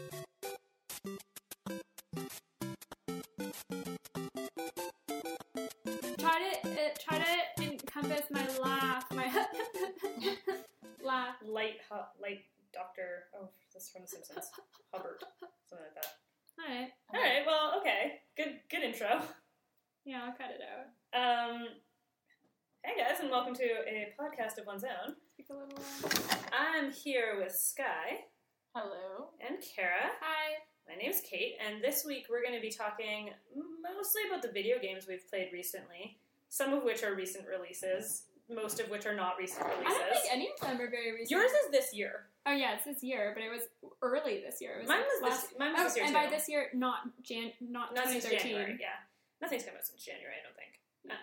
Try to encompass my laugh. My laugh. Light Doctor. Oh, this is from The Simpsons. Hubbard, something like that. All right. All right. Well, okay. Good intro. Yeah, I'll cut it out. Hey guys, and welcome to a podcast of one's own. Speak a little. I'm here with Sky. Hello. And Kara. Hi. My name's Kate, and this week we're going to be talking mostly about the video games we've played recently, some of which are recent releases, most of which are not recent releases. I don't think any of them are very recent. Yours is this year. Oh yeah, it's this year, but it was early this year. It was mine was this year, and too. by this year, not 2013. Since January, yeah. Nothing's come out since January, I don't think.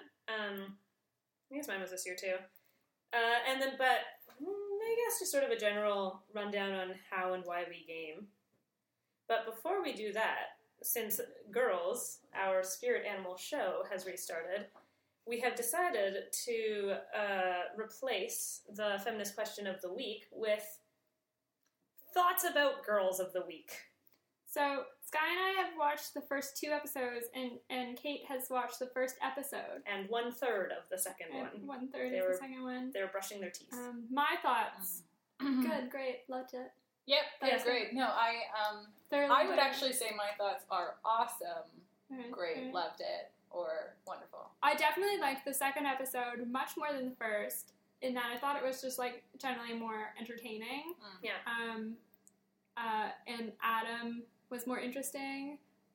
I guess mine was this year, too. And then, but I guess just sort of a general rundown on how and why we game. But before we do that, since Girls, our spirit animal show, has restarted, we have decided to replace the feminist question of the week with thoughts about girls of the week. So, Sky and I have watched the first 2 episodes, and Kate has watched the first episode. And 1/3 of the second one. 1/3 of the second one. They were brushing their teeth. My thoughts. Good, great, loved it. Yep, that's great. No, I would actually say my thoughts are awesome, great, loved it, or wonderful. I definitely liked the second episode much more than the first, in that I thought it was just, like, generally more entertaining. Yeah. And Adam was more interesting.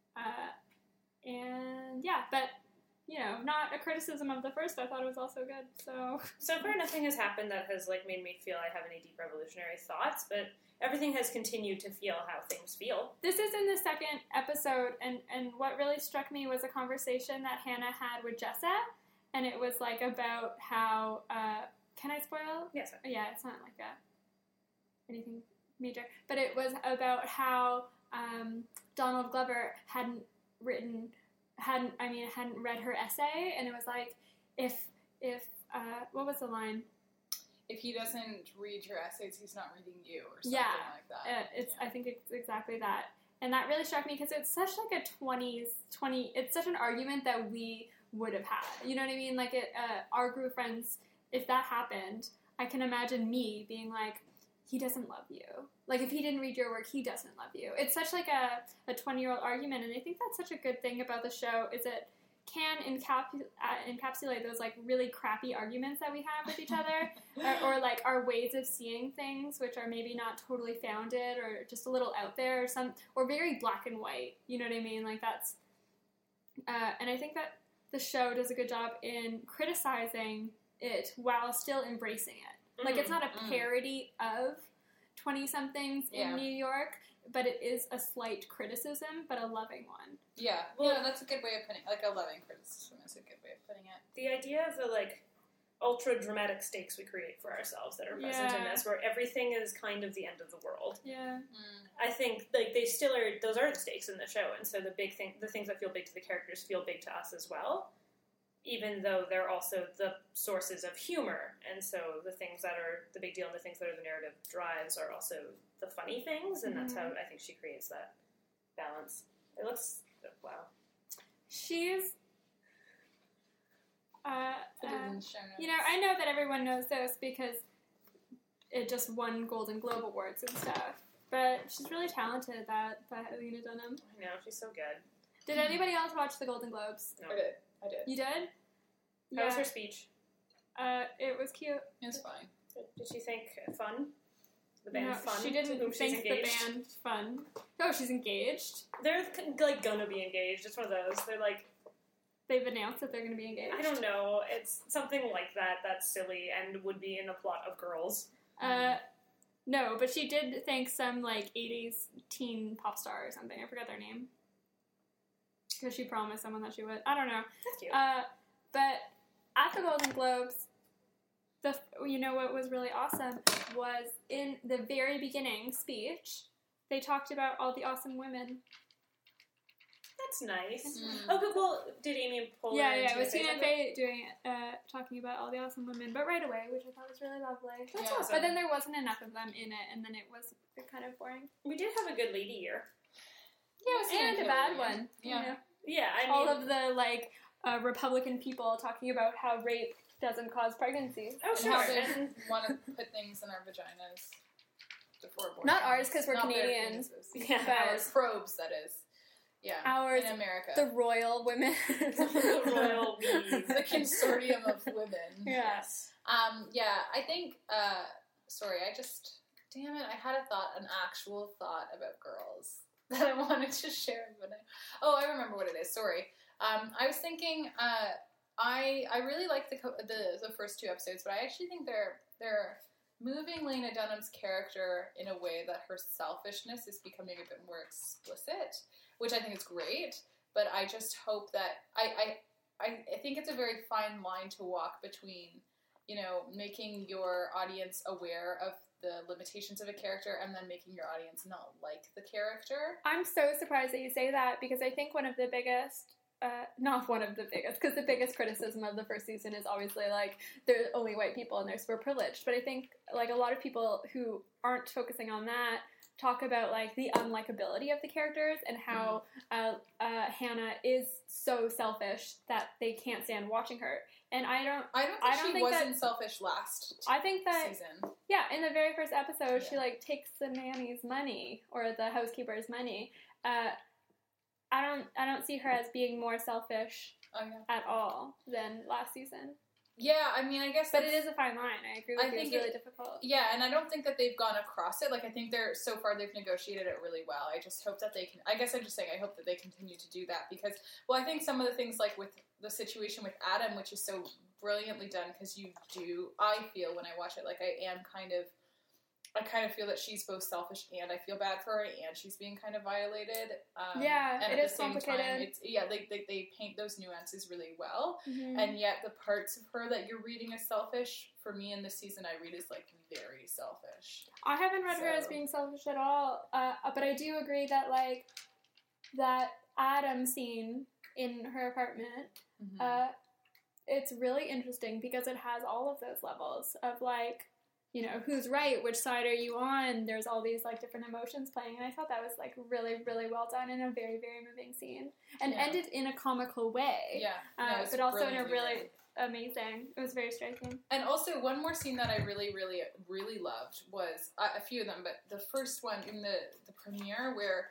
And, yeah, but, you know, not a criticism of the first. I thought it was also good, so far nothing has happened that has, like, made me feel I have any deep revolutionary thoughts, but everything has continued to feel how things feel. This is in the second episode, and what really struck me was a conversation that Hannah had with Jessa, and it was, like, about how, can I spoil? Yes. Yeah, it's not, like, anything major, but it was about how Donald Glover hadn't read her essay, and it was like, if what was the line? If he doesn't read your essays, he's not reading you, or something like that. I think it's exactly that. And that really struck me, because it's such like a 20s, it's such an argument that we would have had. You know what I mean? Like, our group of friends, if that happened, I can imagine me being like, he doesn't love you. Like, if he didn't read your work, he doesn't love you. It's such like a 20-year-old argument, and I think that's such a good thing about the show, is it can encapsulate those, like, really crappy arguments that we have with each other, or like, our ways of seeing things, which are maybe not totally founded, or just a little out there, or very black and white, you know what I mean? Like, that's, and I think that the show does a good job in criticizing it while still embracing it. Like, it's not a parody of 20-somethings in New York, but it is a slight criticism, but a loving one. Yeah, well, that's a good way of putting it. Like, a loving criticism is a good way of putting it. The idea of the, like, ultra-dramatic stakes we create for ourselves that are present in this, where everything is kind of the end of the world. Yeah. I think, like, they still are, those are the stakes in the show, and so the things that feel big to the characters feel big to us as well, even though they're also the sources of humor, and so the things that are the big deal and the things that are the narrative drives are also the funny things, and that's how I think she creates that balance. It looks, wow. She's, you know, I know that everyone knows this because it just won Golden Globe Awards and stuff, but she's really talented, that Helena Dunham. I know, she's so good. Did anybody else watch the Golden Globes? No. I did. You did? How was her speech? It was cute. It was fine. Did she think fun? The band Fun? She didn't to whom think she's engaged? the band Fun. No, she's engaged. They're, like, gonna be engaged. It's one of those. They're, like... They've announced that they're gonna be engaged. I don't know. It's something like that that's silly and would be in a plot of Girls. No, but she did thank some, like, 80s teen pop star or something. I forgot their name. Because she promised someone that she would. I don't know. That's cute. But at the Golden Globes, you know what was really awesome was in the very beginning speech, they talked about all the awesome women That's nice. Okay, well, did Amy pull Yeah, it was Tina Fey doing it, talking about all the awesome women, but right away, which I thought was really lovely. That's awesome. But then there wasn't enough of them in it, and then it was kind of boring. We did have a good lady year. Yeah, and a bad one. Yeah. Yeah, I mean... all of the, like, Republican people talking about how rape doesn't cause pregnancy. Oh, sure. And want to put things in our vaginas before abortion. Not ours, because we're Canadians. Yeah, ours. Probes, that is. Yeah, ours, in America. The royal women. The royal bees. The consortium of women. Yes. I think, damn it, I had an actual thought about girls that I wanted to share. I remember what it is, sorry. I was thinking, I really like the first 2 episodes, but I actually think they're moving Lena Dunham's character in a way that her selfishness is becoming a bit more explicit, which I think is great, but I just hope that, I think it's a very fine line to walk between, making your audience aware of the limitations of a character and then making your audience not like the character. I'm so surprised that you say that, because I think one of the biggest, not one of the biggest, because the biggest criticism of the first season is obviously, like, there's only white people and they're super privileged, but I think, like, a lot of people who aren't focusing on that talk about, like, the unlikability of the characters and how Hannah is so selfish that they can't stand watching her. And I don't think she wasn't selfish last season. Yeah, in the very first episode, she, like, takes the nanny's money, or the housekeeper's money. I don't see her as being more selfish at all than last season. Yeah, I mean, I guess... But it is a fine line. I agree with you. It's really difficult. Yeah, and I don't think that they've gone across it. Like, I think so far they've negotiated it really well. I just hope that they can... I guess I'm just saying I hope that they continue to do that because, well, I think some of the things, like, with the situation with Adam, which is so brilliantly done, because I feel when I watch it, like, I kind of feel that she's both selfish and I feel bad for her and she's being kind of violated. And it is complicated. They paint those nuances really well. Mm-hmm. And yet the parts of her that you're reading as selfish, for me in this season I read as, like, very selfish. I haven't read her as being selfish at all. But I do agree that, like, that Adam scene in her apartment, it's really interesting because it has all of those levels of, like, who's right, which side are you on? There's all these, like, different emotions playing, and I thought that was, like, really, really well done and a very, very moving scene. And ended in a comical way. Yeah. But also in a really amazing, it was very striking. And also, one more scene that I really, really, really loved was, a few of them, but the first one in the premiere where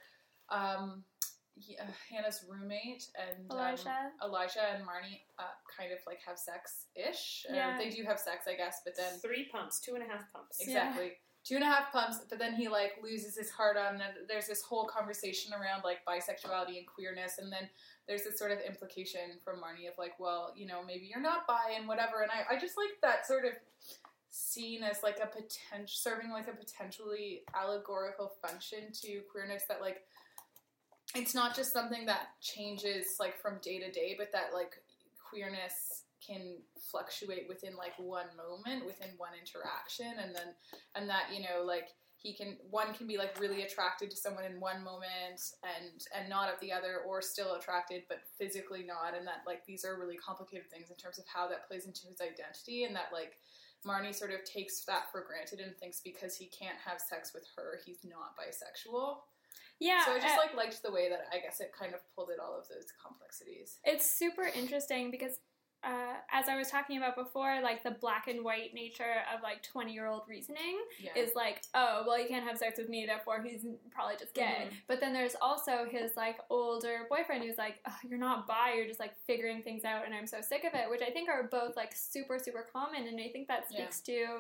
Hannah's roommate and Elijah and Marnie kind of, like, have sex-ish. They do have sex, I guess, but then 3 pumps, 2.5 pumps. Exactly. 2.5 pumps, but then he, like, loses his heart on, and there's this whole conversation around, like, bisexuality and queerness, and then there's this sort of implication from Marnie of, like, well, maybe you're not bi and whatever, and I just like that sort of scene as, like, serving, like, a potentially allegorical function to queerness that, like, it's not just something that changes, like, from day to day, but that, like, queerness can fluctuate within, like, one moment, within one interaction, and that, like, one can be, like, really attracted to someone in one moment and not at the other, or still attracted but physically not, and that, like, these are really complicated things in terms of how that plays into his identity, and that, like, Marnie sort of takes that for granted and thinks because he can't have sex with her, he's not bisexual. Yeah. So I just, like, liked the way that I guess it kind of pulled at all of those complexities. It's super interesting because, as I was talking about before, like, the black and white nature of, like, 20-year-old reasoning is like, oh, well, you can't have sex with me, therefore he's probably just gay. Mm-hmm. But then there's also his, like, older boyfriend who's like, oh, you're not bi, you're just, like, figuring things out and I'm so sick of it, which I think are both, like, super, super common, and I think that speaks to...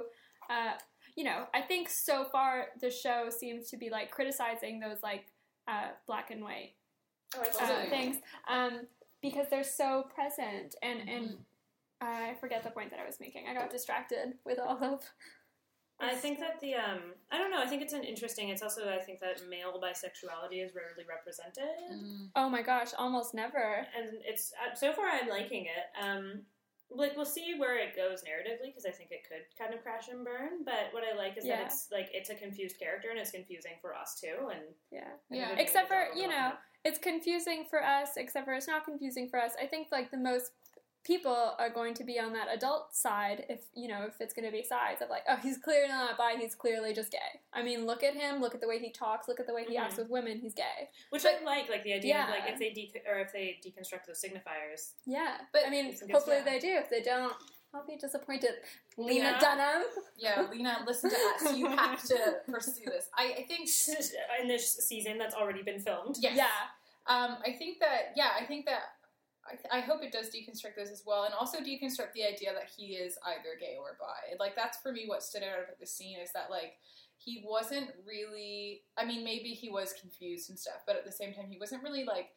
I think so far the show seems to be, like, criticizing those, like, black and white things because they're so present. And I forget the point that I was making. I got distracted with all of... I think that I don't know, I think it's it's also, I think that male bisexuality is rarely represented. Mm. Oh my gosh, almost never. And it's, so far I'm liking it. Like, we'll see where it goes narratively, because I think it could kind of crash and burn, but what I like is that it's a confused character, and it's confusing for us, too, and... Yeah. Except for, it's confusing for us, except for it's not confusing for us. I think like the most people are going to be on that adult side if it's going to be sides of like, oh, he's clearly not bi, he's clearly just gay. I mean, look at him, look at the way he talks, look at the way he acts with women, he's gay. Which I like the idea of like if they deconstruct those signifiers. Yeah, but I mean, hopefully they do. If they don't, I'll be disappointed. Lena Dunham. Yeah, Lena, listen to us. You have to pursue this. I think in this season that's already been filmed. Yes. Yeah. I think that I hope it does deconstruct this as well, and also deconstruct the idea that he is either gay or bi. Like, that's for me what stood out about the scene, is that, like, he wasn't really, I mean, maybe he was confused and stuff, but at the same time, he wasn't really, like,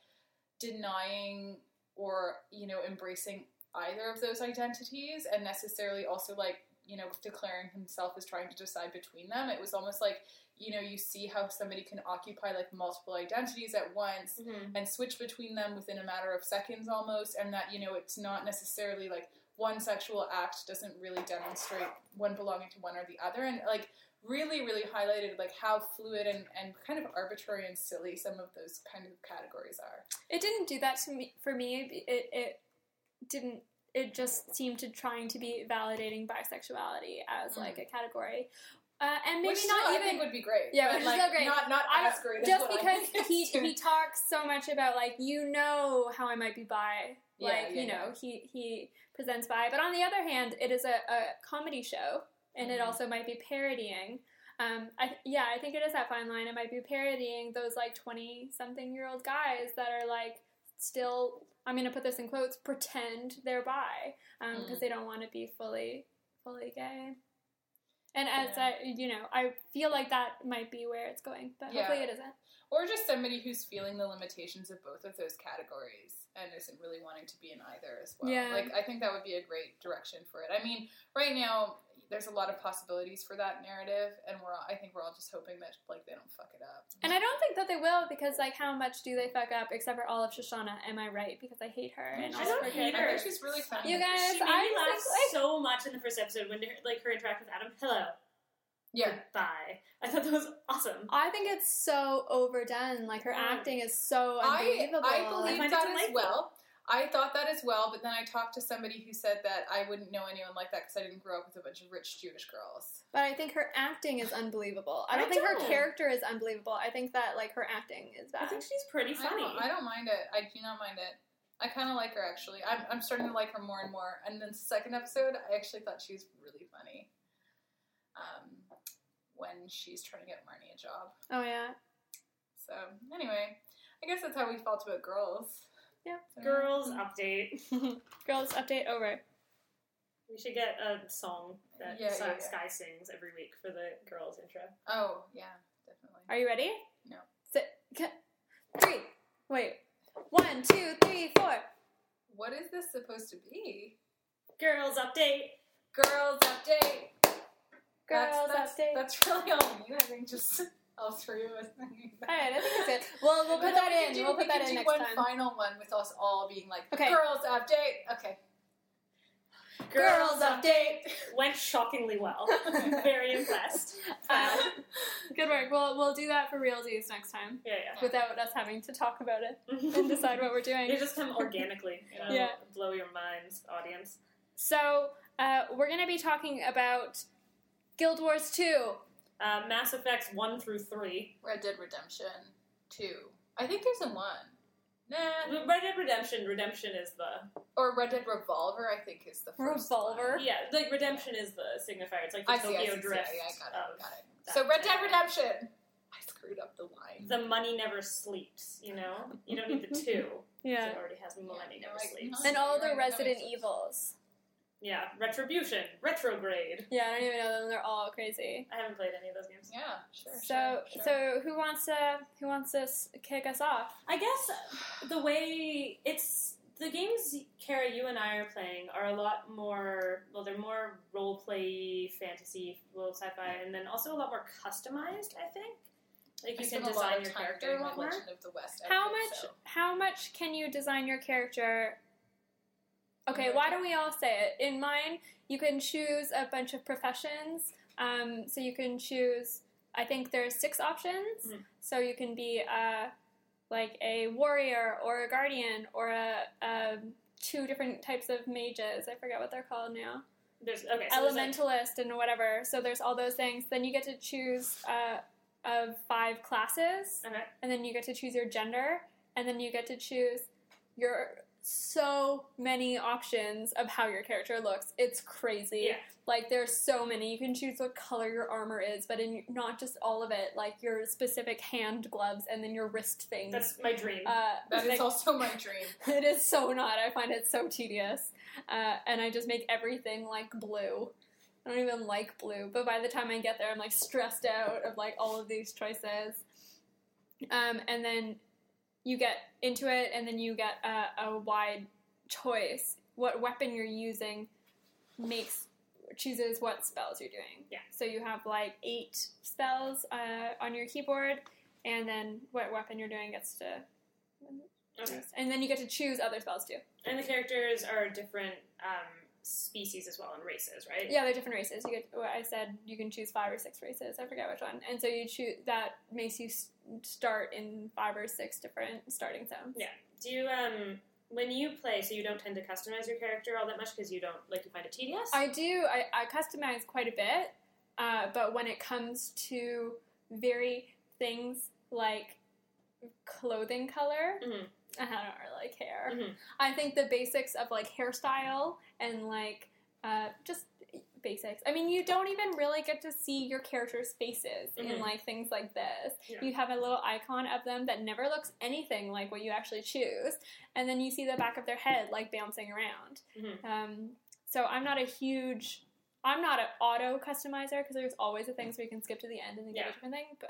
denying or, embracing either of those identities, and necessarily also, like, declaring himself as trying to decide between them. It was almost like, you see how somebody can occupy, like, multiple identities at once and switch between them within a matter of seconds almost, and that, it's not necessarily, like, one sexual act doesn't really demonstrate one belonging to one or the other, and, like, really, really highlighted, like, how fluid and kind of arbitrary and silly some of those kind of categories are. It didn't do that for me. It didn't. It just seemed to trying to be validating bisexuality as, like, a category. And maybe which not still, even. I think would be great. Yeah, which is still great. Not as great. Just as because he talks so much about, like, how I might be bi. Like, he presents bi. But on the other hand, it is a comedy show, and it also might be parodying. I think it is that fine line. It might be parodying those, like, 20-something-year-old guys that are, like, still, I'm going to put this in quotes, pretend they're bi, because they don't want to be fully gay. And as I feel like that might be where it's going, but hopefully it isn't. Or just somebody who's feeling the limitations of both of those categories and isn't really wanting to be in either as well. Yeah. Like, I think that would be a great direction for it. I mean, right now, there's a lot of possibilities for that narrative, and I think we're all just hoping that, like, they don't fuck it up. And I don't think that they will, because, like, how much do they fuck up, except for Olive Shoshana, am I right? Because I hate her. And I don't hate her. I think she's really funny. You guys, she made me laugh so much in the first episode when, like, her interact with Adam. Hello. Yeah. Goodbye. I thought that was awesome. I think it's so overdone. Like, her acting is so unbelievable. I believe that as well. I thought that as well, but then I talked to somebody who said that I wouldn't know anyone like that because I didn't grow up with a bunch of rich Jewish girls. But I think her acting is unbelievable. I don't think her character is unbelievable. I think that, like, her acting is bad. I think she's pretty funny. I don't mind it. I do not mind it. I kind of like her, actually. I'm starting to like her more and more. And then the second episode, I actually thought she was really funny. When she's trying to get Marnie a job. Oh, yeah. So, anyway, I guess that's how we felt about girls. Yeah. So, Girls update. Girls update over. We should get a song that Sky sings every week for the girls intro. Oh, yeah, definitely. Are you ready? No. 3. Wait. 1, 2, 3, 4. What is this supposed to be? Girls update. Girls update. Girls update. That's really all we need. I think just all three of us singing that. Alright, I think that's it. Well, we'll put that in. We'll put that in next time. One final one with us all being like, okay. Girls update. Okay. Girls update. Went shockingly well. Very impressed. Good work. We'll do that for realsies next time. Yeah. Without us having to talk about it and decide what we're doing. It just come organically. Blow your minds, audience. So, we're going to be talking about Guild Wars 2. Mass Effects 1 through 3. Red Dead Redemption 2. I think there's a 1. Nah. Red Dead Redemption is the... Or Red Dead Revolver, I think, is the first Revolver? one. Yeah, like, Redemption is the signifier. It's like the Tokyo Drift. Yeah, I got it. So, Red Dead Redemption! I screwed up the line. The money never sleeps, you know? You don't need the 2. Yeah. It already has money never sleeps. And all the Resident Evils. Yeah, Retribution, Retrograde. Yeah, I don't even know them. They're all crazy. I haven't played any of those games. Yeah, sure. So who wants to kick us off? I guess the way the games, Kara, you and I are playing are a lot more. Well, they're more role play, fantasy, little sci-fi, and then also a lot more customized. I think. Like you can design your character a lot more. How much can you design your character? Okay, why don't we all say it? In mine, you can choose a bunch of professions. So you can choose, I think there's 6 options. So you can be like a warrior or a guardian or a 2 different types of mages. I forget what they're called now. There's Elementalist and whatever. So there's all those things. Then you get to choose of 5 classes, Okay. and then you get to choose your gender, and then you get to choose your so many options of how your character looks. It's crazy. Yeah. Like, there's so many. You can choose what color your armor is, but not just all of it, like your specific hand gloves and then your wrist things. That's my dream. That is also my dream. It is so not. I find it so tedious. And I just make everything like blue. I don't even like blue, but by the time I get there, I'm like stressed out of like all of these choices. And then you get into it, and then you get a wide choice. What weapon you're using chooses what spells you're doing. Yeah. So you have like 8 spells on your keyboard, and then what weapon you're doing gets to Okay. and then you get to choose other spells too. And the characters are different species as well, and races, right? Yeah, they're different races. I said you can choose 5 or 6 races. I forget which one. And so you choose that makes you start in 5 or 6 different starting zones. Yeah. Do you when you play, so you don't tend to customize your character all that much because you find it tedious? I do. I customize quite a bit, but when it comes to things like clothing color, Mhm. I don't really care. Mhm. I think the basics of like hairstyle and like just basics. I mean, you don't even really get to see your character's faces in Mhm. like things like this. Yeah. You have a little icon of them that never looks anything like what you actually choose, and then you see the back of their head like bouncing around. Mhm. So I'm not an auto customizer because there's always the things where you can skip to the end and then get Yeah. a different thing.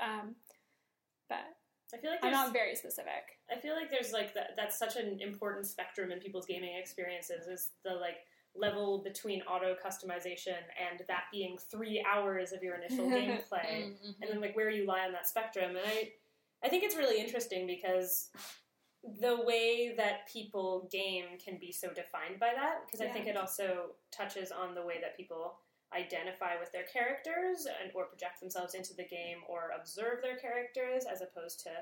But I feel like I'm there's not very specific. I feel like there's like that's such an important spectrum in people's gaming experiences, is the like level between auto customization and that being 3 hours of your initial gameplay, Mm-hmm. and then like where you lie on that spectrum. And I think it's really interesting because the way that people game can be so defined by that, because I Yeah. think it also touches on the way that people identify with their characters and or project themselves into the game or observe their characters as opposed to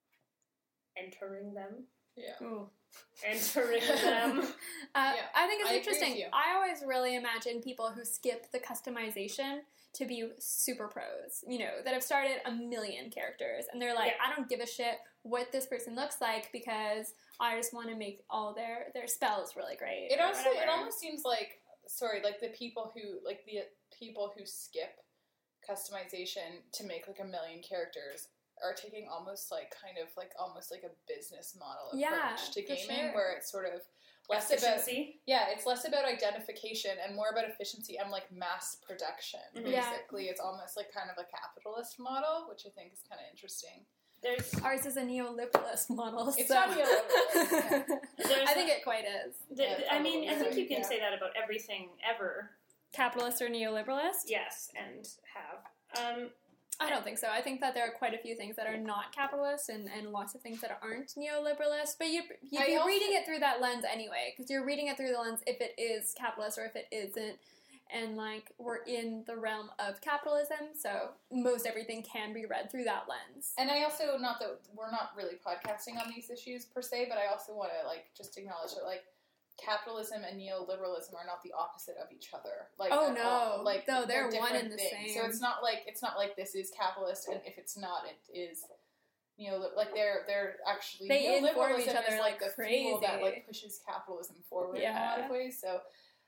entering them. Yeah. Ooh. Entering them. Yeah, I think it's I agree with interesting. you. I always really imagine people who skip the customization to be super pros, that have started a million characters, and they're like, Yeah. I don't give a shit what this person looks like because I just want to make all their spells really great. It or also whatever. almost seems like the people who skip customization to make like a million characters are taking almost like a business model approach Yeah, to for gaming, sure. where it's sort of less about Efficiency. it's less about identification and more about efficiency and like mass production. Mhm. Yeah. Basically, it's almost like kind of a capitalist model, which I think is kind of interesting. There's Ours is a neoliberalist model. It's so. not neoliberal. There's I think it quite is. Yeah, I mean, I think probably, you can yeah. say that about everything ever. Capitalist or neoliberalist? Yes, and have. I don't think so. I think that there are quite a few things that are not capitalist and lots of things that aren't neoliberalist. But you'd be I also- reading it through that lens anyway, because you're reading it through the lens if it is capitalist or if it isn't. And, like, we're in the realm of capitalism, so most everything can be read through that lens. And I also, not that we're not really podcasting on these issues per se, but I also want to like just acknowledge that like capitalism and neoliberalism are not the opposite of each other. Like, Oh, at no. all. Like No, they're one different and the things. same. So it's not like this is capitalist, and if it's not, it is. Like they're actually They inform neoliberalism each other is like the fuel that crazy. like pushes capitalism forward in a lot Yeah. of ways. So.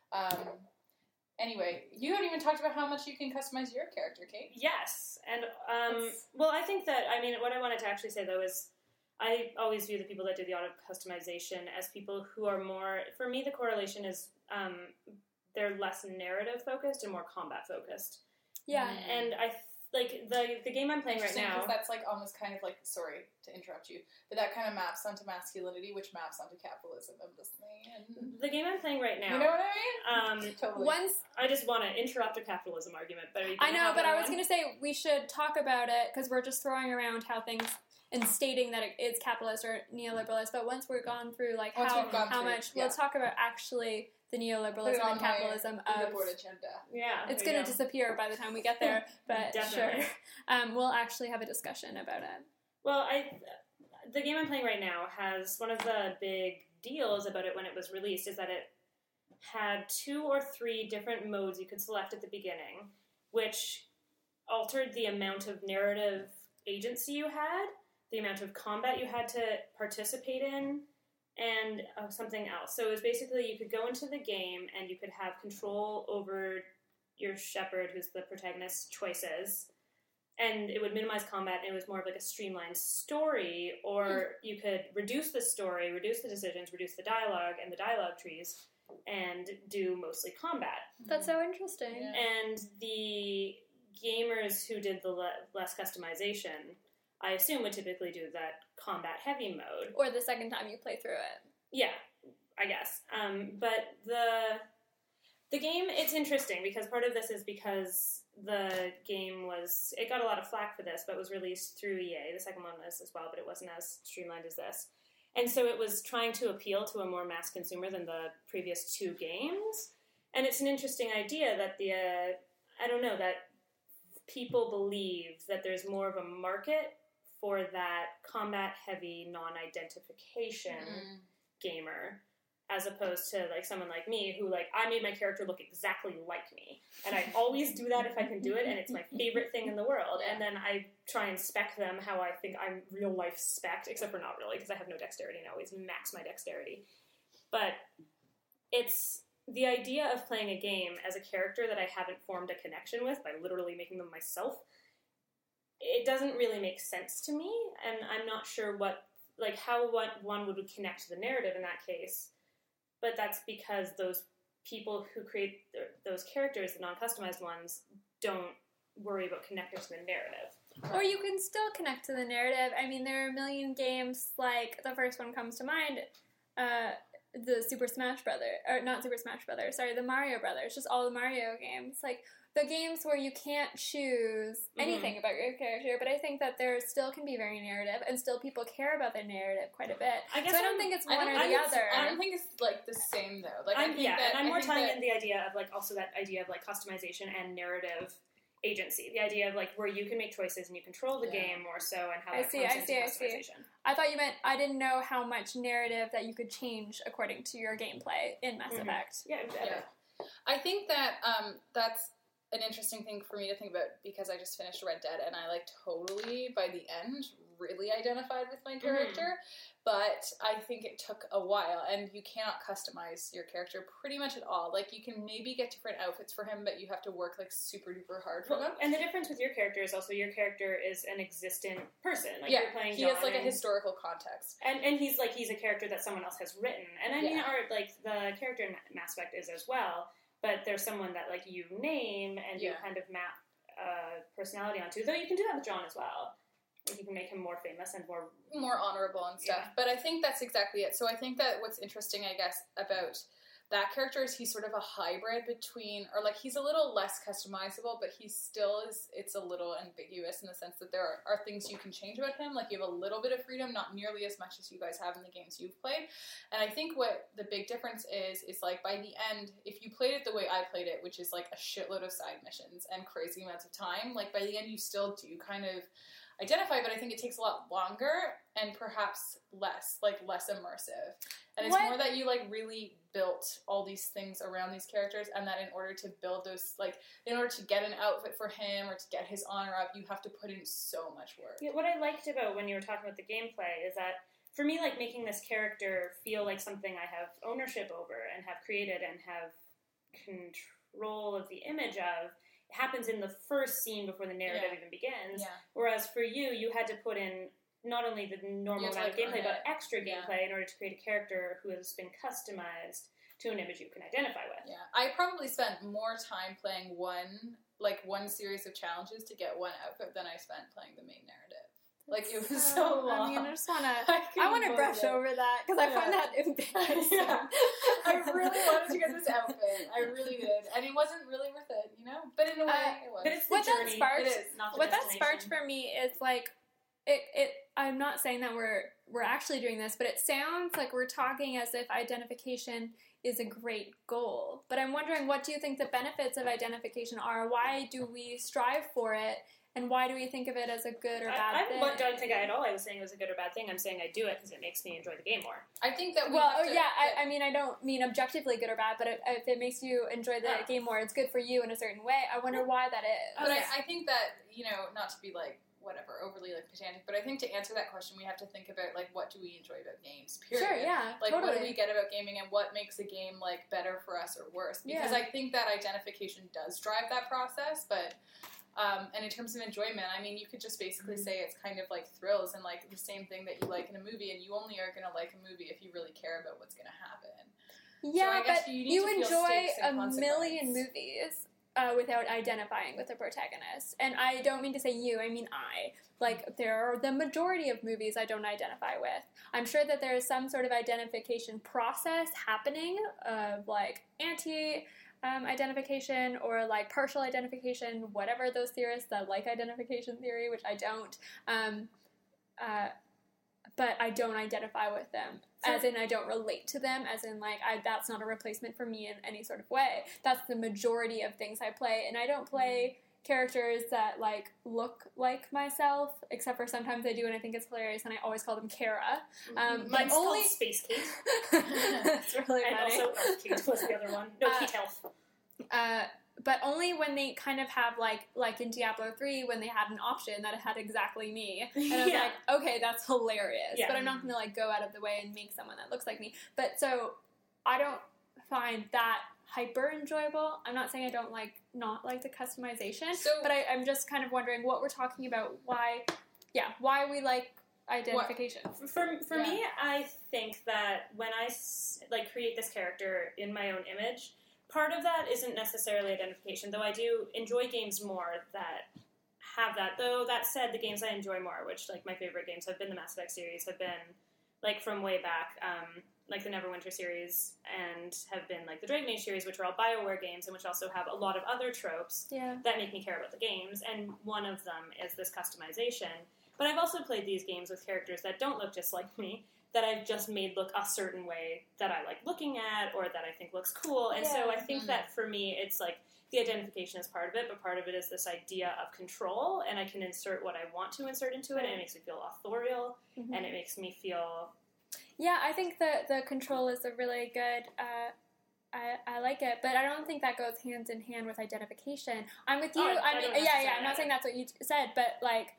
Anyway, you haven't even talked about how much you can customize your character, Kate. Yes, and That's- well, I think that what I wanted to actually say though is I always view the people that do the auto customization as people who are more. For me, the correlation is they're less narrative focused and more combat focused. Yeah. And I like the game I'm playing right now. Because that's like almost kind of like, sorry to interrupt you, but that kind of maps onto masculinity, which maps onto capitalism. I'm just saying. The game I'm playing right now. You know what I mean? Totally. Once I just want to interrupt a capitalism argument, but are you I gonna know, have but I another was one? going to say we should talk about it because we're just throwing around how things and stating that it's capitalist or neoliberalist. But once we've gone through like Once how we've gone through, much, yeah. we'll talk about actually the Put neoliberalism it on and capitalism my of. board agenda. Yeah, It's there going you to go. disappear by the time we get there, but Definitely. sure, we'll actually have a discussion about it. Well, the game I'm playing right now has one of the big deals about it when it was released is that it had 2 or 3 different modes you could select at the beginning, which altered the amount of narrative agency you had, the amount of combat you had to participate in, and something else. So it was basically you could go into the game and you could have control over your shepherd, who's the protagonist's choices, and it would minimize combat, and it was more of like a streamlined story, or you could reduce the story, reduce the decisions, reduce the dialogue and the dialogue trees, and do mostly combat. That's so interesting. Yeah. And the gamers who did the less customization, I assume, would typically do that combat-heavy mode. Or the second time you play through it. Yeah, I guess. But the game, it's interesting, because part of this is because the game it got a lot of flack for this, but was released through EA. The second one was as well, but it wasn't as streamlined as this. And so it was trying to appeal to a more mass consumer than the previous 2 games. And it's an interesting idea that that people believe that there's more of a market for that combat-heavy, non-identification gamer, as opposed to like someone like me who I made my character look exactly like me, and I always do that if I can do it, and it's my favorite thing in the world. And then I try and spec them how I think I'm real life spec'd, except for not really, because I have no dexterity and I always max my dexterity. But it's the idea of playing a game as a character that I haven't formed a connection with by literally making them myself. It doesn't really make sense to me, and I'm not sure how one would connect to the narrative in that case. But that's because those people who create those characters, the non-customized ones, don't worry about connecting to the narrative. Or you can still connect to the narrative. I mean, there are a million games, like the first one comes to mind, the Super Smash Brothers, or not Super Smash Brothers, sorry, the Mario Brothers, just all the Mario games. Like, the games where you can't choose anything about your character, but I think that there still can be very narrative, and still people care about their narrative quite a bit. I don't think it's one or the other. I don't think it's the same though. I'm more tying in the idea of also that idea of customization and narrative agency. The idea of where you can make choices and you control the game more so, and how that comes into customization. I thought you meant I didn't know how much narrative that you could change according to your gameplay in Mass Effect. Yeah, exactly. Yeah. I think that that's an interesting thing for me to think about, because I just finished Red Dead and I totally by the end really identified with my character, but I think it took a while, and you cannot customize your character pretty much at all. You can maybe get different outfits for him, but you have to work super duper hard for them. And the difference with your character is also your character is an existent person. You're playing he John, has a historical context, and he's a character that someone else has written. And I mean, the character in Mass Effect is as well. But there's someone that you name and you kind of map personality onto. Though you can do that with John as well. You can make him more famous and more honorable and stuff. Yeah. But I think that's exactly it. So I think that what's interesting, I guess, about that character is he's sort of a hybrid between, or he's a little less customizable, but he still is, it's a little ambiguous in the sense that there are things you can change about him. You have a little bit of freedom, not nearly as much as you guys have in the games you've played. And I think what the big difference is by the end, if you played it the way I played it, which is a shitload of side missions and crazy amounts of time, by the end you still do kind of identify, but I think it takes a lot longer and perhaps less immersive. And it's more that you really built all these things around these characters, and that in order to build those, in order to get an outfit for him or to get his honor up, you have to put in so much work. Yeah, what I liked about when you were talking about the gameplay is that for me, making this character feel like something I have ownership over and have created and have control of the image of, happens in the first scene before the narrative even begins. Yeah. Whereas for you had to put in not only the normal amount of gameplay, but extra gameplay in order to create a character who has been customized to an image you can identify with. Yeah, I probably spent more time playing one series of challenges to get one outfit than I spent playing the main narrative. It was so long. I just want to brush over that, because I find that embarrassing. Yeah. I really wanted to get this outfit. I really did. And it wasn't really worth it, But in a way, it was. But it's the journey. It is, not the what that sparked for me is, it I'm not saying that we're actually doing this, but it sounds like we're talking as if identification is a great goal. But I'm wondering, what do you think the benefits of identification are? Why do we strive for it? And why do we think of it as a good or bad thing? I don't think at all I was saying it was a good or bad thing. I'm saying I do it because it makes me enjoy the game more. I think that I mean, I don't mean objectively good or bad, but if it makes you enjoy the game more, it's good for you in a certain way. I wonder why that is. But I think that, not to be like, whatever, overly like pedantic, but I think to answer that question, we have to think about like, what do we enjoy about games, period. Sure, yeah, like totally. What do we get about gaming, and what makes a game like better for us or worse, because I think that identification does drive that process, but and in terms of enjoyment, I mean, you could just basically say it's kind of like thrills, and like the same thing that you like in a movie, and you only are going to like a movie if you really care about what's going to happen. Yeah, so but you enjoy a million movies without identifying with the protagonist. And I don't mean to say you, I mean I. Like, there are the majority of movies I don't identify with. I'm sure that there is some sort of identification process happening of, like, identification or, like, partial identification, whatever those theorists that like identification theory, which I don't. But I don't identify with them. As in, I don't relate to them. As in, like, that's not a replacement for me in any sort of way. That's the majority of things I play. And I don't play characters that, like, look like myself, except for sometimes I do, and I think it's hilarious, and I always call them Kara. Mine's called Space Kate. That's really funny. And also Elf Kate was the other one. No, Kate Elf. But only when they kind of have, like in Diablo 3, when they had an option that it had exactly me. And I was like, okay, that's hilarious. Yeah. But I'm not going to, like, go out of the way and make someone that looks like me. But so, I don't find that hyper enjoyable. I'm not saying I don't not like the customization, but I'm just kind of wondering what we're talking about, why we like identification. For me, I think that when I, like, create this character in my own image, part of that isn't necessarily identification, though I do enjoy games more that have that. Though, that said, the games I enjoy more, which, like, my favorite games have been the Mass Effect series, have been, like, from way back, like the Neverwinter series, and have been, like, the Dragon Age series, which are all BioWare games, and which also have a lot of other tropes that make me care about the games, and one of them is this customization. But I've also played these games with characters that don't look just like me, that I've just made look a certain way that I like looking at, or that I think looks cool. And so I think that for me, it's like the identification is part of it, but part of it is this idea of control, and I can insert what I want to insert into it, and it makes me feel authorial, and it makes me feel... Yeah, I think the control is a really good... I like it, but I don't think that goes hand in hand with identification. I'm with you. I'm not saying that's what you said, but, like,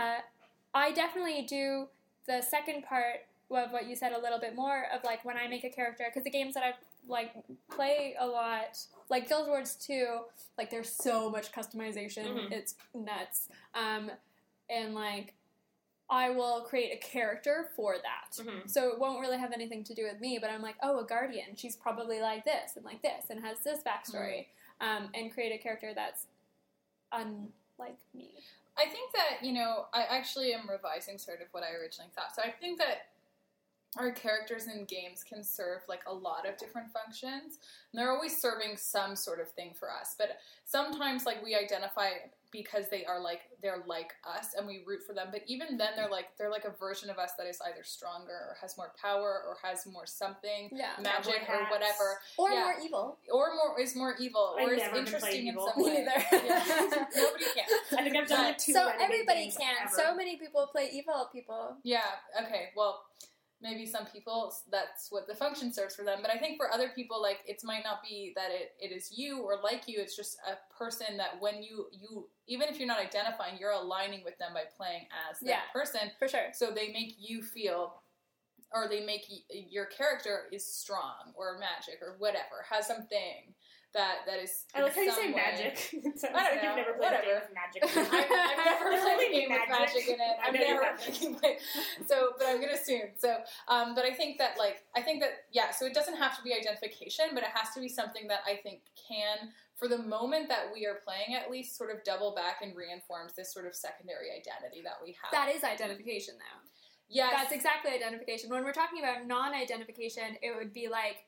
I definitely do the second part of what you said a little bit more of, like, when I make a character, because the games that I've, like, play a lot, like Guild Wars 2, like, there's so much customization, it's nuts, and, like, I will create a character for that, so it won't really have anything to do with me, but I'm like, oh, a Guardian, she's probably like this, and has this backstory, and create a character that's unlike me. I think that, I actually am revising sort of what I originally thought, so I think that our characters in games can serve, like, a lot of different functions, and they're always serving some sort of thing for us, but sometimes, like, we identify because they're like us, and we root for them, but even then, they're like a version of us that is either stronger, or has more power, or has more something, magic, or whatever. Or more evil. Or is more evil, or is interesting in some way. Nobody can. I think I've done it too. So everybody can. Ever. So many people play evil people. Yeah, okay, well... Maybe some people, that's what the function serves for them. But I think for other people, like, it might not be that it is you or like you. It's just a person that when you even if you're not identifying, you're aligning with them by playing as that person. For sure. So they make you feel, or they make your character is strong or magic or whatever, has something that is. I like how you say magic. I don't know. You've never played a game with magic. I've never played a game with magic in it. I've never played. But I'm gonna soon. So, but I think that so it doesn't have to be identification, but it has to be something that I think can, for the moment that we are playing, at least sort of double back and reinforms this sort of secondary identity that we have. That is identification, though. Yes. That's exactly identification. When we're talking about non-identification, it would be like,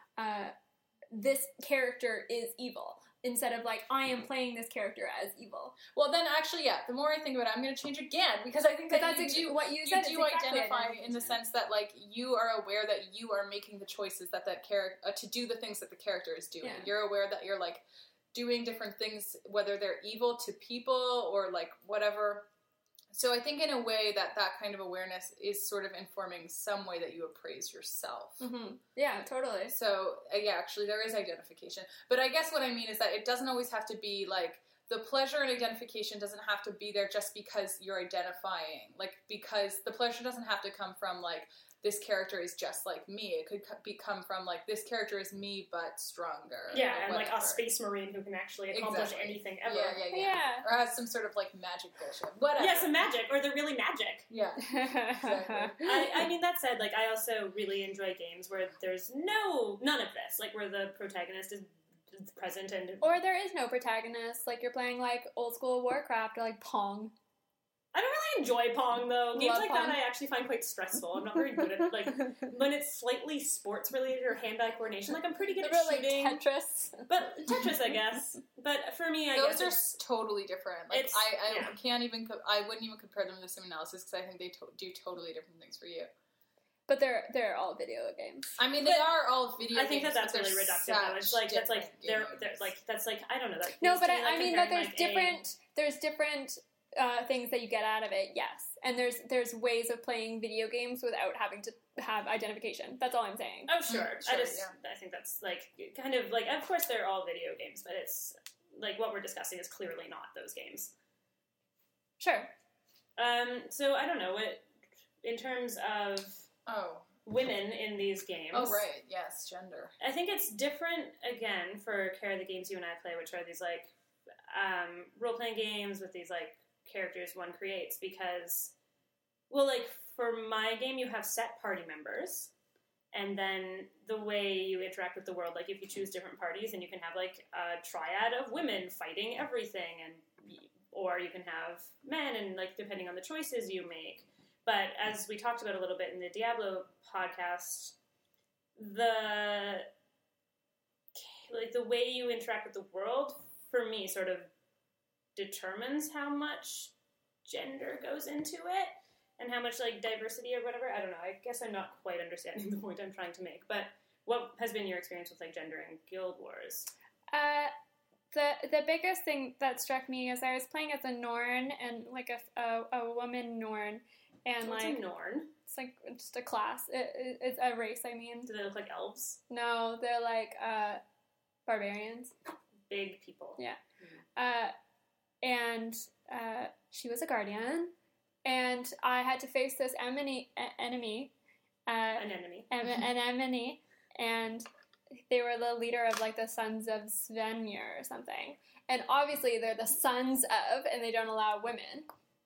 this character is evil, instead of like, I am playing this character as evil. Well, then actually, the more I think about it, I'm going to change again, because I think that that's what you said. You do identify in the sense that, like, you are aware that you are making the choices that character to do the things that the character is doing. Yeah. You're aware that you're, like, doing different things, whether they're evil to people or like whatever. So I think in a way that kind of awareness is sort of informing some way that you appraise yourself. Mm-hmm. Yeah, totally. So yeah, actually there is identification. But I guess what I mean is that it doesn't always have to be like, the pleasure in identification doesn't have to be there just because you're identifying. Like, because the pleasure doesn't have to come from like, this character is just like me. It could come from like, this character is me but stronger. Yeah, and like a space marine who can actually accomplish anything ever. Yeah. Or has some sort of like magic bullshit. Whatever. Yeah, some magic, or they're really magic. Yeah. Exactly. I mean, that said, like, I also really enjoy games where there's none of this. Like, where the protagonist is present and... Or there is no protagonist. Like, you're playing, like, old school Warcraft or, like, Pong. I don't really enjoy Pong, though. Games like Pong. that I actually find quite stressful. I'm not very good at, like, when it's slightly sports-related or hand-eye coordination, like, I'm pretty good at shooting. Like Tetris. But Tetris, I guess. But for me, I Those guess... are totally different. Like, I can't even... I wouldn't even compare them to the sim analysis because I think they do totally different things for you. But they're all video games. I mean, they are all video games. I think that's really reductive, though. It's like, that's like, they're like, that's like, I don't know. That no, but like I mean that there's like different things that you get out of it, yes. And there's ways of playing video games without having to have identification. That's all I'm saying. Oh, sure. I think that's, like, kind of, like, of course they're all video games, but it's, like, what we're discussing is clearly not those games. Sure. So, I don't know, what, in terms of women in these games... Oh, right, yes, gender. I think it's different, again, for the games you and I play, which are these, like, role-playing games with these, like, characters one creates, because, well, like, for my game, you have set party members, and then the way you interact with the world, like, if you choose different parties, and you can have, like, a triad of women fighting everything, or you can have men, and, like, depending on the choices you make. But as we talked about a little bit in the Diablo podcast, the way you interact with the world, for me, sort of determines how much gender goes into it and how much, like, diversity or whatever. I don't know. I guess I'm not quite understanding the point I'm trying to make. But what has been your experience with, like, gender in Guild Wars? The biggest thing that struck me is I was playing as a Norn and, like, a woman Norn. And What's like a Norn? It's like just a class. It's a race, I mean. Do they look like elves? No, they're like barbarians. Big people. Yeah. And she was a guardian, and I had to face this enemy. An enemy, and they were the leader of, like, the Sons of Svenir or something. And obviously they're the sons of, and they don't allow women.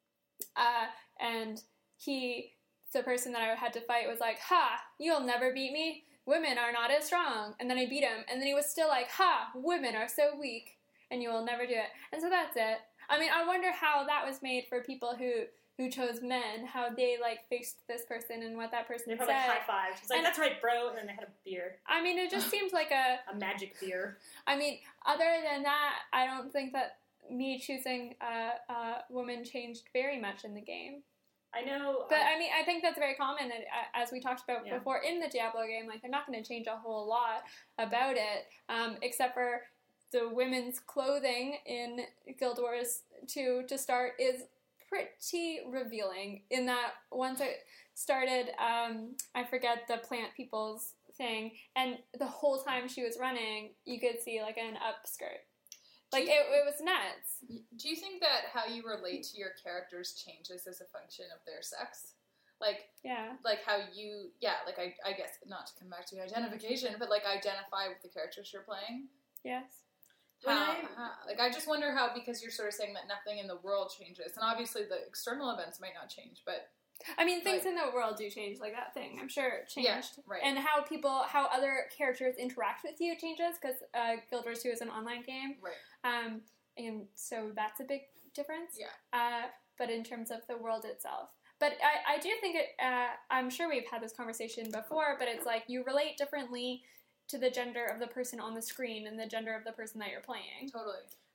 And the person that I had to fight was like, ha, you'll never beat me. Women are not as strong. And then I beat him, and then he was still like, ha, women are so weak, and you will never do it. And so that's it. I mean, I wonder how that was made for people who chose men, how they, like, faced this person and what that person they said. They probably high-fived. It's like, that's right, bro, and then they had a beer. I mean, it just seems like a magic beer. I mean, other than that, I don't think that me choosing a woman changed very much in the game. I know. But, I mean, I think that's very common, and as we talked about before in the Diablo game, like, they're not going to change a whole lot about it, except for the women's clothing in Guild Wars 2 to start is pretty revealing, in that once it started, I forget the plant people's thing, and the whole time she was running, you could see, like, an upskirt. Like, it was nuts. Do you think that how you relate to your characters changes as a function of their sex? Like, yeah. Like how you, like, I guess, not to come back to identification, but, like, identify with the characters you're playing? Yes. Like, I just wonder how, because you're sort of saying that nothing in the world changes, and obviously the external events might not change, but... I mean, things in the world do change, like that thing. I'm sure it changed. Yeah, right. And how other characters interact with you changes, because Guild Wars 2 is an online game. Right. And so that's a big difference. Yeah. But in terms of the world itself. But I do think I'm sure we've had this conversation before, but it's like you relate differently to the gender of the person on the screen and the gender of the person that you're playing. Totally.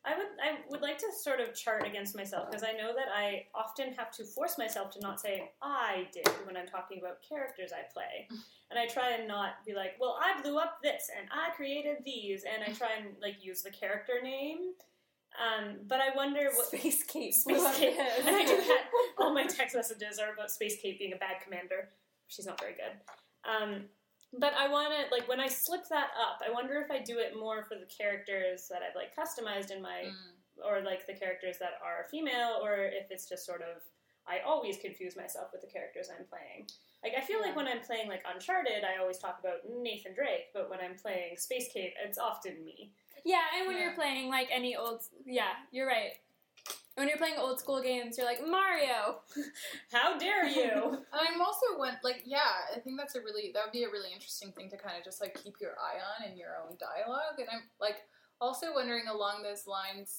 I would like to sort of chart against myself, because I know that I often have to force myself to not say I did when I'm talking about characters I play. And I try and not be like, well, I blew up this, and I created these, and I try and, like, use the character name. But I wonder what... Space Cape. Space Cape. And I do that. All my text messages are about Space Cape being a bad commander. She's not very good. But I want to, like, when I slip that up, I wonder if I do it more for the characters that I've, like, customized in my... Or, like, the characters that are female, or if it's just sort of... I always confuse myself with the characters I'm playing. Like, I feel like when I'm playing, like, Uncharted, I always talk about Nathan Drake, but when I'm playing Space Cape, it's often me. Yeah, and when you're playing, like, any old... Yeah, you're right. When you're playing old school games, you're like, Mario! How dare you! I'm also I think that would be a really interesting thing to kind of just, like, keep your eye on in your own dialogue. And I'm, like, also wondering along those lines,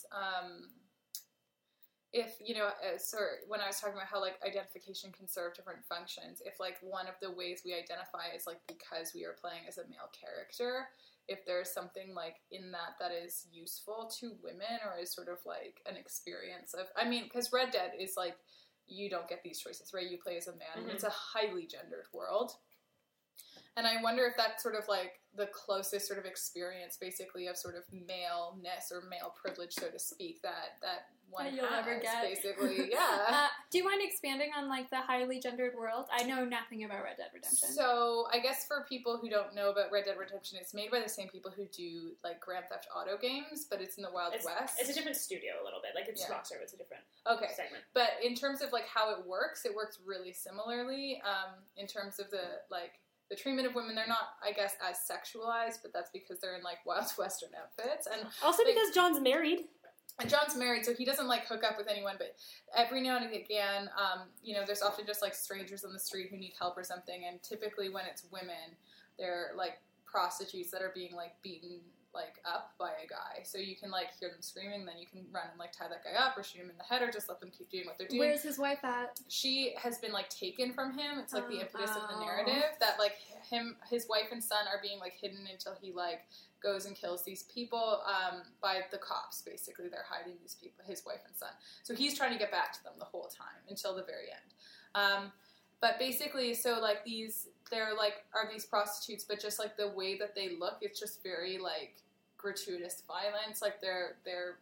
if, you know, when I was talking about how, like, identification can serve different functions, if, like, one of the ways we identify is, like, because we are playing as a male character, if there's something, like, in that is useful to women, or is sort of, like, an experience of... I mean, because Red Dead is, like, you don't get these choices, right? You play as a man, and it's a highly gendered world. And I wonder if that's sort of, like, the closest sort of experience, basically, of sort of maleness, or male privilege, so to speak, that one you'll has, ever get. basically, yeah. Do you mind expanding on, like, the highly gendered world? I know nothing about Red Dead Redemption. So, I guess for people who don't know about Red Dead Redemption, it's made by the same people who do, like, Grand Theft Auto games, but it's in the Wild West. It's a different studio a little bit. Like, it's Rockstar, it's a different segment. But in terms of, like, how it works really similarly, in terms of the, like, the treatment of women. They're not, I guess, as sexualized, but that's because they're in, like, Wild Western outfits. And also because John's married. And John's married, so he doesn't, like, hook up with anyone, but every now and again, you know, there's often just, like, strangers on the street who need help or something, and typically when it's women, they're, like, prostitutes that are being, like, beaten, like, up by a guy. So you can, like, hear them screaming, then you can run and, like, tie that guy up or shoot him in the head or just let them keep doing what they're doing. Where's his wife at? She has been, like, taken from him. It's, like, the impetus of the narrative that, like, his wife and son are being, like, hidden until he, like, goes and kills these people by the cops, basically. They're hiding these people, his wife and son. So he's trying to get back to them the whole time until the very end. But basically, so, like, they're, like, are these prostitutes, but just, like, the way that they look, it's just very, like, gratuitous violence. Like, they're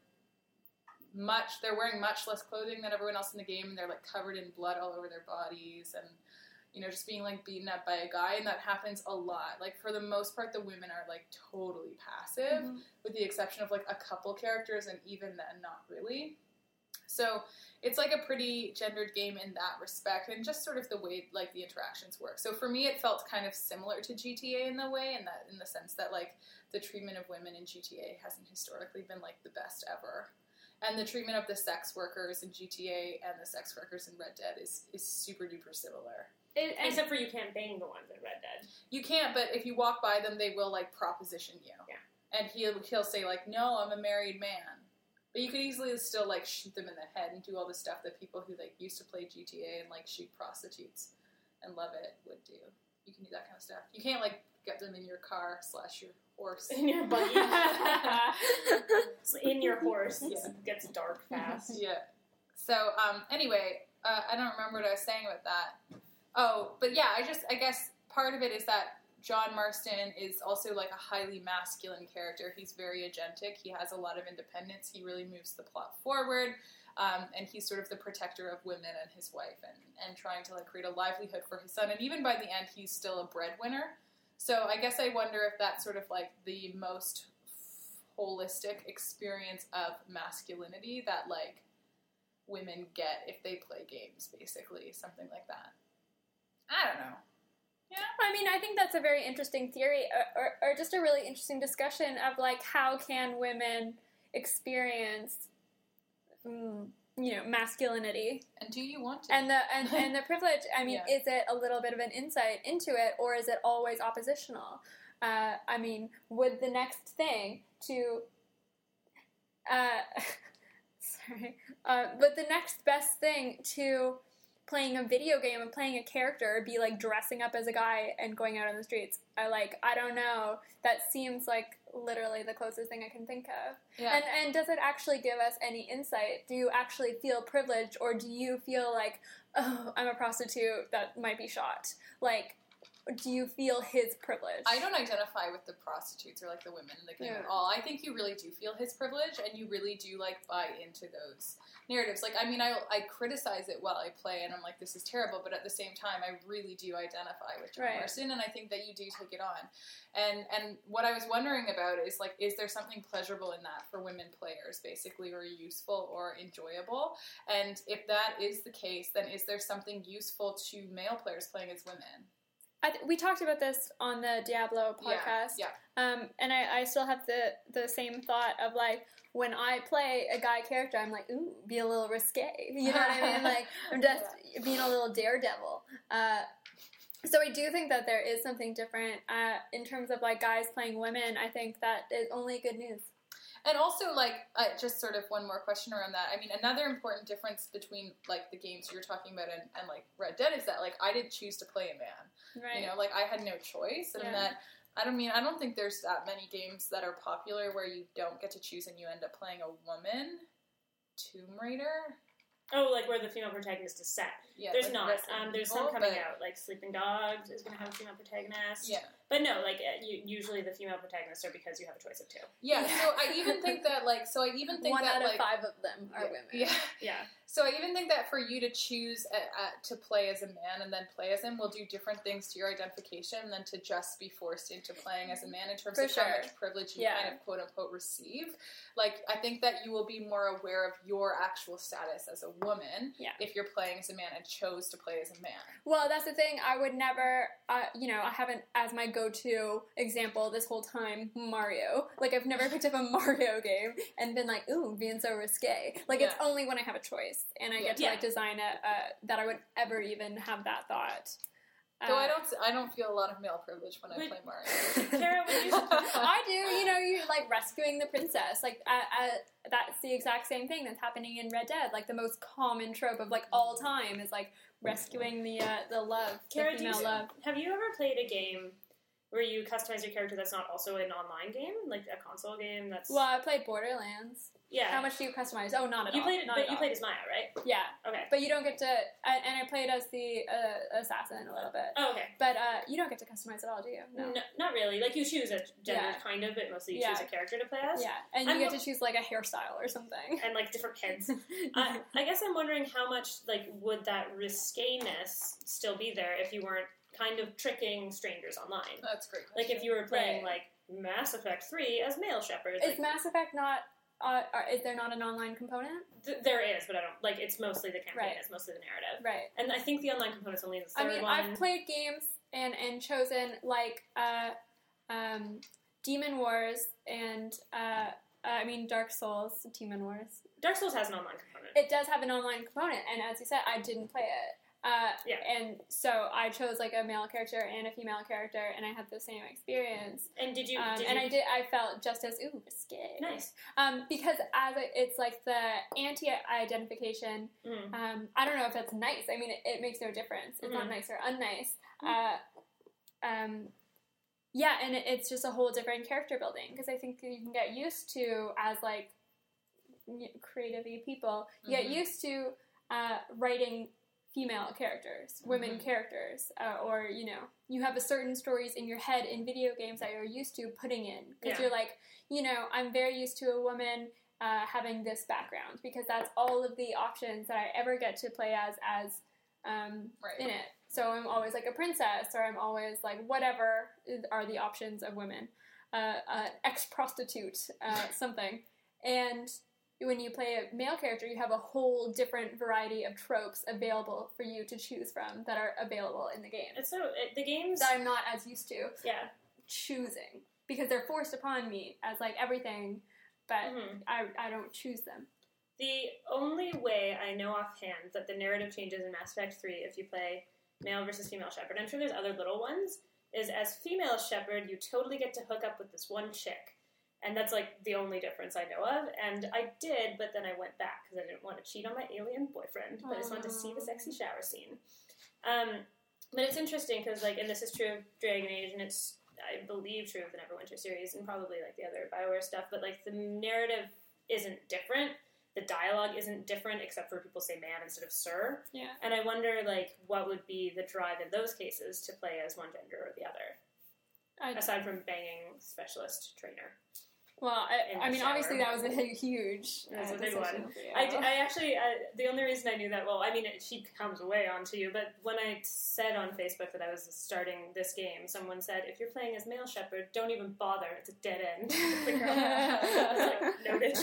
wearing much less clothing than everyone else in the game, and they're, like, covered in blood all over their bodies, and, you know, just being, like, beaten up by a guy, and that happens a lot. Like, for the most part, the women are, like, totally passive, with the exception of, like, a couple characters, and even then, not really. So, it's, like, a pretty gendered game in that respect, and just sort of the way, like, the interactions work. So, for me, it felt kind of similar to GTA in the sense that, like, the treatment of women in GTA hasn't historically been, like, the best ever. And the treatment of the sex workers in GTA and the sex workers in Red Dead is super duper similar. Except for you can't bang the ones in Red Dead. You can't, but if you walk by them, they will, like, proposition you. Yeah. And he'll say, like, no, I'm a married man. But you could easily still, like, shoot them in the head and do all the stuff that people who, like, used to play GTA and, like, shoot prostitutes and love it would do. You can do that kind of stuff. You can't, like, get them in your car / your horse. In your buggy. In your horse. It gets dark fast. Yeah. So, anyway, I don't remember what I was saying about that. Oh, but yeah, I guess part of it is that John Marston is also, like, a highly masculine character. He's very agentic. He has a lot of independence. He really moves the plot forward. And he's sort of the protector of women and his wife and trying to, like, create a livelihood for his son. And even by the end, he's still a breadwinner. So I guess I wonder if that's sort of, like, the most holistic experience of masculinity that, like, women get if they play games, basically. Something like that. I don't know. Yeah. I mean, I think that's a very interesting theory, or just a really interesting discussion of, like, how can women experience, you know, masculinity. And do you want to? And the privilege, I mean, is it a little bit of an insight into it, or is it always oppositional? I mean, would the next thing to... sorry. But the next best thing to playing a video game and playing a character be like dressing up as a guy and going out on the streets. I don't know. That seems like literally the closest thing I can think of. Yeah. And does it actually give us any insight? Do you actually feel privileged, or do you feel like, oh, I'm a prostitute that might be shot? Like, do you feel his privilege? I don't identify with the prostitutes or like the women in the game at all. I think you really do feel his privilege, and you really do like buy into those narratives. Like, I mean, I criticize it while I play, and I'm like, this is terrible, but at the same time, I really do identify with John Marston, and I think that you do take it on. And what I was wondering about is like, is there something pleasurable in that for women players, basically, or useful or enjoyable? And if that is the case, then is there something useful to male players playing as women? We talked about this on the Diablo podcast. Yeah. And I still have the same thought of like, when I play a guy character, I'm like, ooh, be a little risque. You know what I mean? Like, I'm just being a little daredevil. So I do think that there is something different in terms of like guys playing women. I think that is only good news. And also, like, just sort of one more question around that. I mean, another important difference between, like, the games you're talking about and like, Red Dead is that, like, I didn't choose to play a man. Right. You know, like, I had no choice. And that, I don't think there's that many games that are popular where you don't get to choose and you end up playing a woman. Tomb Raider? Oh, like where the female protagonist is set. Yeah, there's like not. There's some coming out. Like Sleeping Dogs is going to have a female protagonist. Yeah. But no, like usually the female protagonists are because you have a choice of two. Yeah. So I even think that like one out of 5 of them are women. Yeah. Yeah. So I even think that for you to choose to play as a man and then play as him will do different things to your identification than to just be forced into playing as a man in terms of how much privilege you kind of quote unquote receive. Like, I think that you will be more aware of your actual status as a woman if you're playing as a man and chose to play as a man. Well, that's the thing. I would never, I haven't, as my go-to example this whole time, Mario. Like, I've never picked up a Mario game and been like, ooh, being so risque. Like, it's only when I have a choice and I get to, like, design that I would ever even have that thought. Though I don't feel a lot of male privilege when I play Mario. Kara, when you... I do. You're like rescuing the princess. Like that's the exact same thing that's happening in Red Dead. Like the most common trope of like all time is like rescuing the love, Kara, the female love. Have you ever played a game where you customize your character that's not also an online game, like a console game? That's well, I played Borderlands. Yeah. How much do you customize? Oh, not at you all. Played it, but you played as Maya, right? Yeah. Okay. But you don't get to, and I played as the assassin a little bit. Oh, okay. But you don't get to customize at all, do you? No, not really. Like, you choose a gender, kind of, but mostly you choose a character to play as. Yeah, and you get to choose, like, a hairstyle or something. And, like, different heads. I guess I'm wondering how much, like, would that risqueness still be there if you weren't kind of tricking strangers online? That's a great question. Like, if you were playing, like, Mass Effect 3 as male Shepard. Is Mass Effect not... is there not an online component? There is, but I don't... Like, it's mostly the campaign. It's mostly the narrative. Right. And I think the online component's only in the third one. I've played games and chosen, like, Demon Wars and, Dark Souls, Demon Wars. Dark Souls has an online component. It does have an online component, and as you said, I didn't play it. And so I chose like a male character and a female character, and I had the same experience. And did you? I felt just as risque. Nice. Because it's like the anti-identification. I don't know if that's nice. I mean, it makes no difference. It's not nice or unnice. And it's just a whole different character building, because I think you can get used to, as like creative-y people, you get used to writing female characters, women characters, or, you have a certain stories in your head in video games that you're used to putting in. Because you're like, I'm very used to a woman having this background, because that's all of the options that I ever get to play as in it. So I'm always like a princess, or I'm always like whatever are the options of women. Ex-prostitute, something. And when you play a male character, you have a whole different variety of tropes available for you to choose from that are available in the game. And so the games that I'm not as used to choosing, because they're forced upon me as like everything, but I don't choose them. The only way I know offhand that the narrative changes in Mass Effect 3 if you play male versus female Shepard, I'm sure there's other little ones, is as female Shepard, you totally get to hook up with this one chick. And that's, like, the only difference I know of. And I did, but then I went back because I didn't want to cheat on my alien boyfriend. But I just wanted to see the sexy shower scene. But it's interesting because, like, and this is true of Dragon Age, and it's, I believe, true of the Neverwinter series, and probably, like, the other BioWare stuff. But, like, the narrative isn't different. The dialogue isn't different, except for people say man instead of sir. Yeah. And I wonder, like, what would be the drive in those cases to play as one gender or the other, aside from banging specialist trainer. Well, I mean, shower. obviously that was a huge That's a big decision one. for you. I actually, the only reason I knew that, well, I mean, she comes way onto you, but when I said on Facebook that I was starting this game, someone said, if you're playing as male shepherd, don't even bother, it's a dead end. I was like, noted.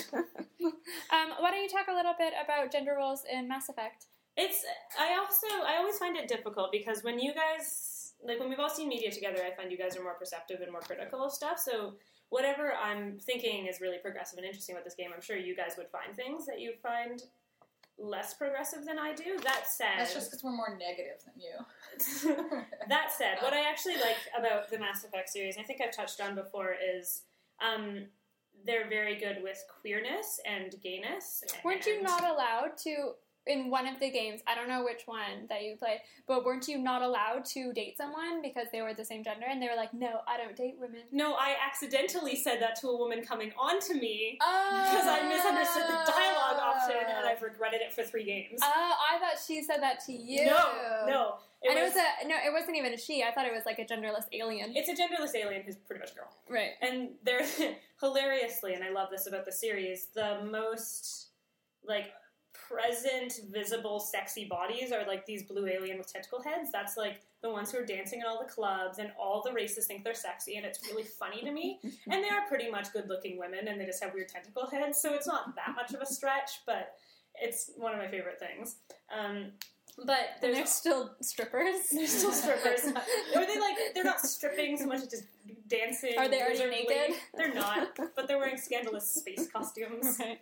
Why don't you talk a little bit about gender roles in Mass Effect? I always find it difficult because when you guys, like when we've all seen media together, I find you guys are more perceptive and more critical of stuff, so whatever I'm thinking is really progressive and interesting about this game, I'm sure you guys would find things that you find less progressive than I do. That said... That's just because we're more negative than you. That said, what I actually like about the Mass Effect series, I think I've touched on before, is they're very good with queerness and gayness. Weren't you not allowed to... In one of the games, I don't know which one that you played, but weren't you not allowed to date someone because they were the same gender? And they were like, no, I don't date women. No, I accidentally said that to a woman coming on to me because I misunderstood the dialogue option and I've regretted it for 3 games. Oh, I thought she said that to you. No. It wasn't even a she. I thought it was like a genderless alien. It's a genderless alien who's pretty much a girl. Right. And they're, hilariously, and I love this about the series, the most, like, present, visible, sexy bodies are like these blue alien with tentacle heads. That's like the ones who are dancing in all the clubs, and all the races think they're sexy, and it's really funny to me. And they are pretty much good-looking women, and they just have weird tentacle heads, so it's not that much of a stretch, but it's one of my favorite things. But they're still strippers. They're still strippers. Or they're not stripping so much as just dancing. Are they already naked? They're not, but they're wearing scandalous space costumes. Right.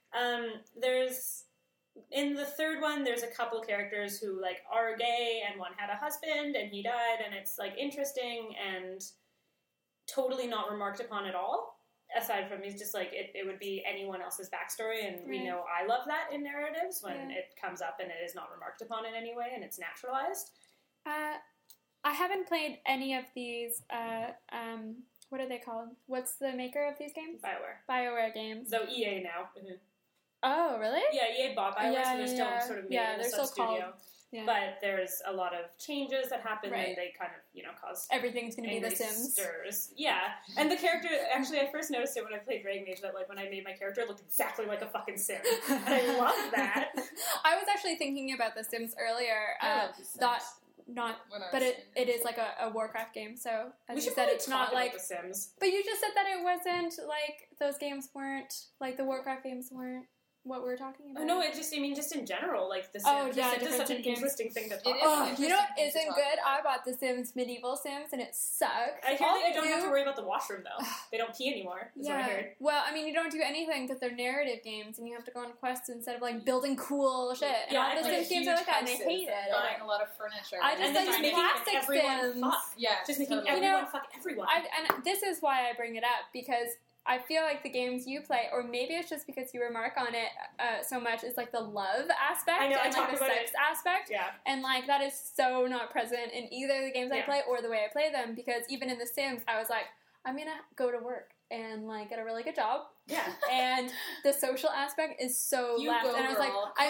In the third one, there's a couple characters who, like, are gay, and one had a husband, and he died, and it's, like, interesting and totally not remarked upon at all, aside from he's just, like, it would be anyone else's backstory, and we know I love that in narratives, when it comes up and it is not remarked upon in any way, and it's naturalized. I haven't played any of these, what are they called? What's the maker of these games? BioWare games. So EA now. Mm-hmm. Oh, really? Yeah, EA bought BioWare, so they're still sort of made in the sub-studio. But there's a lot of changes that happen, and they kind of, cause everything's going to be The Sims. Stirs. Yeah. And the character, actually, I first noticed it when I played Dragon Age, that, like, when I made my character, it looked exactly like a fucking Sim. And I love that. I was actually thinking about The Sims earlier. But it is like a Warcraft game, so as you said, it's not like The Sims. But you just said that it wasn't like those games weren't like the Warcraft games weren't what we were talking about. Oh, no, just in general, like The Sims. It's such an interesting thing to talk about. You know what isn't good? I bought The Sims Medieval Sims, and it sucks. I hear that you don't have to worry about the washroom, though. They don't pee anymore, is what I heard. Well, I mean, you don't do anything because they're narrative games, and you have to go on quests instead of, like, building cool shit. And all the Sims games are like that, and I hate it. Buying a lot of furniture. I just like plastic Sims. Yeah, just making everyone fuck everyone. And this is why I bring it up, because I feel like the games you play, or maybe it's just because you remark on it so much, is like the love aspect and like the sex aspect. Yeah. And like that is so not present in either the games I play or the way I play them, because even in The Sims, I was like, I'm gonna go to work and like get a really good job. Yeah. And the social aspect is so left. And I was like,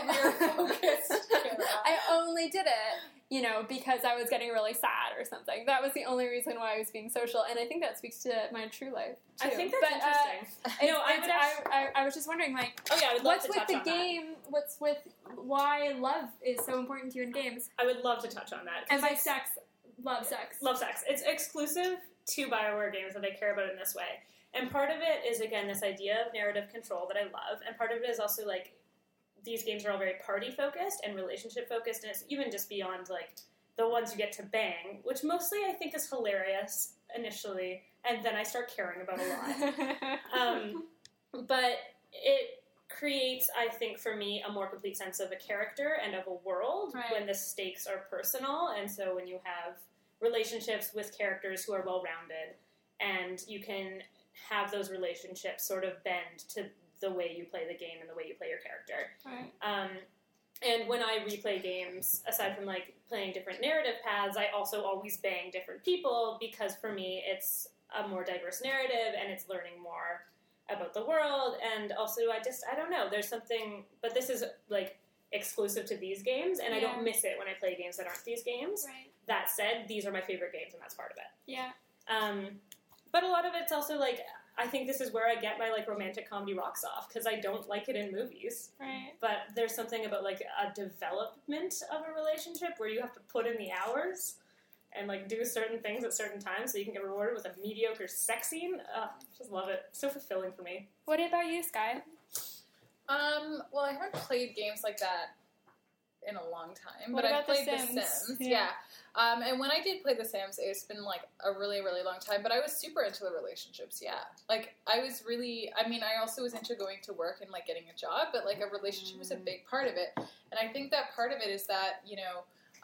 I only did it, because I was getting really sad or something. That was the only reason why I was being social, and I think that speaks to my true life too. I think that's interesting. I was just wondering, like, I would love what's to with touch the on game? that. What's with why love is so important to you in games? I would love to touch on that. And by sex, love sex. Love sex. It's exclusive to BioWare games that they care about in this way. And part of it is, again, this idea of narrative control that I love, and part of it is also, like, these games are all very party-focused and relationship-focused, and it's even just beyond, like, the ones you get to bang, which mostly I think is hilarious initially, and then I start caring about a lot. But it creates, I think, for me, a more complete sense of a character and of a world when the stakes are personal, and so when you have relationships with characters who are well-rounded, and you can have those relationships sort of bend to the way you play the game and the way you play your character. Right. And when I replay games, aside from like playing different narrative paths, I also always bang different people because for me it's a more diverse narrative and it's learning more about the world. And also I don't know, there's something, but this is like exclusive to these games and I don't miss it when I play games that aren't these games. Right. That said, these are my favorite games and that's part of it. Yeah. But a lot of it's also like, I think this is where I get my like romantic comedy rocks off because I don't like it in movies. Right. But there's something about like a development of a relationship where you have to put in the hours and like do certain things at certain times so you can get rewarded with a mediocre sex scene. Just love it. So fulfilling for me. What about you, Sky? Well, I haven't played games like that in a long time, What but about I've played The Sims? Yeah. And when I did play The Sims, it's been like a really, really long time, but I was super into the relationships, Like, I was really, I mean, I also was into going to work and like getting a job, but like a relationship was a big part of it. And I think that part of it is that, you know,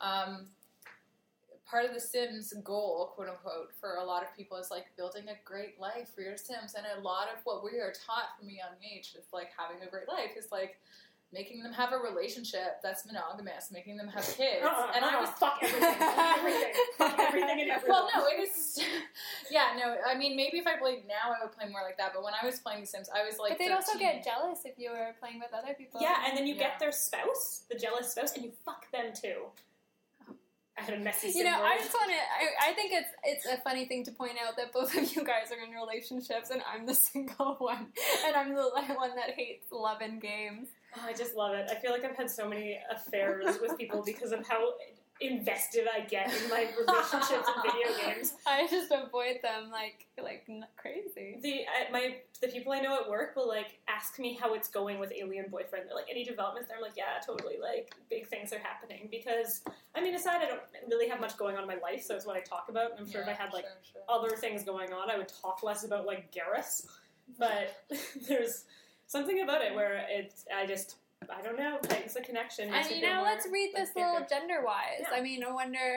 part of the Sims goal, quote unquote, for a lot of people is like building a great life for your Sims. And a lot of what we are taught from a young age is like having a great life is like making them have a relationship that's monogamous, making them have kids. And I was fuck everything. Fuck everything and everything. Well, no, it is. Yeah, no. I mean, maybe if I played now, I would play more like that. But when I was playing The Sims, I was like, But they'd also get jealous if you were playing with other people. Yeah, and then you get their spouse, the jealous spouse, and you fuck them too. I had a messy Sim world. I just want to. I think it's a funny thing to point out that both of you guys are in relationships, and I'm the single one, and I'm the one that hates love in games. Oh, I just love it. I feel like I've had so many affairs with people because of how invested I get in my relationships and video games. I just avoid them like crazy. The people I know at work will like ask me how it's going with Alien Boyfriend. They're like, any developments? They're like, yeah, totally. Like big things are happening because I mean, aside I don't really have much going on in my life, so it's what I talk about. I'm sure if I had like other things going on, I would talk less about like Garrus. But there's something about it where I don't know, it's a connection. And you know, let's read this little gender-wise. Yeah. I mean, I wonder,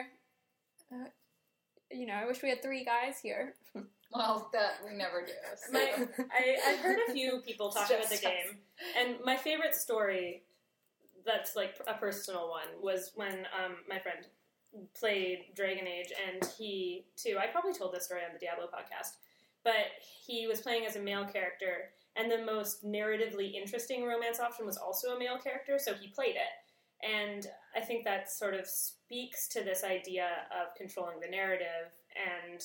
I wish we had 3 guys here. Well, that we never do. So. I've heard a few people talk about the game, and my favorite story that's like a personal one was when my friend played Dragon Age, and he, too, I probably told this story on the Diablo podcast, but he was playing as a male character, and the most narratively interesting romance option was also a male character, so he played it. And I think that sort of speaks to this idea of controlling the narrative and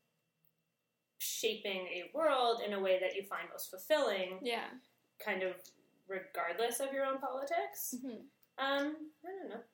shaping a world in a way that you find most fulfilling. Yeah. Kind of regardless of your own politics. Mm-hmm. I don't know.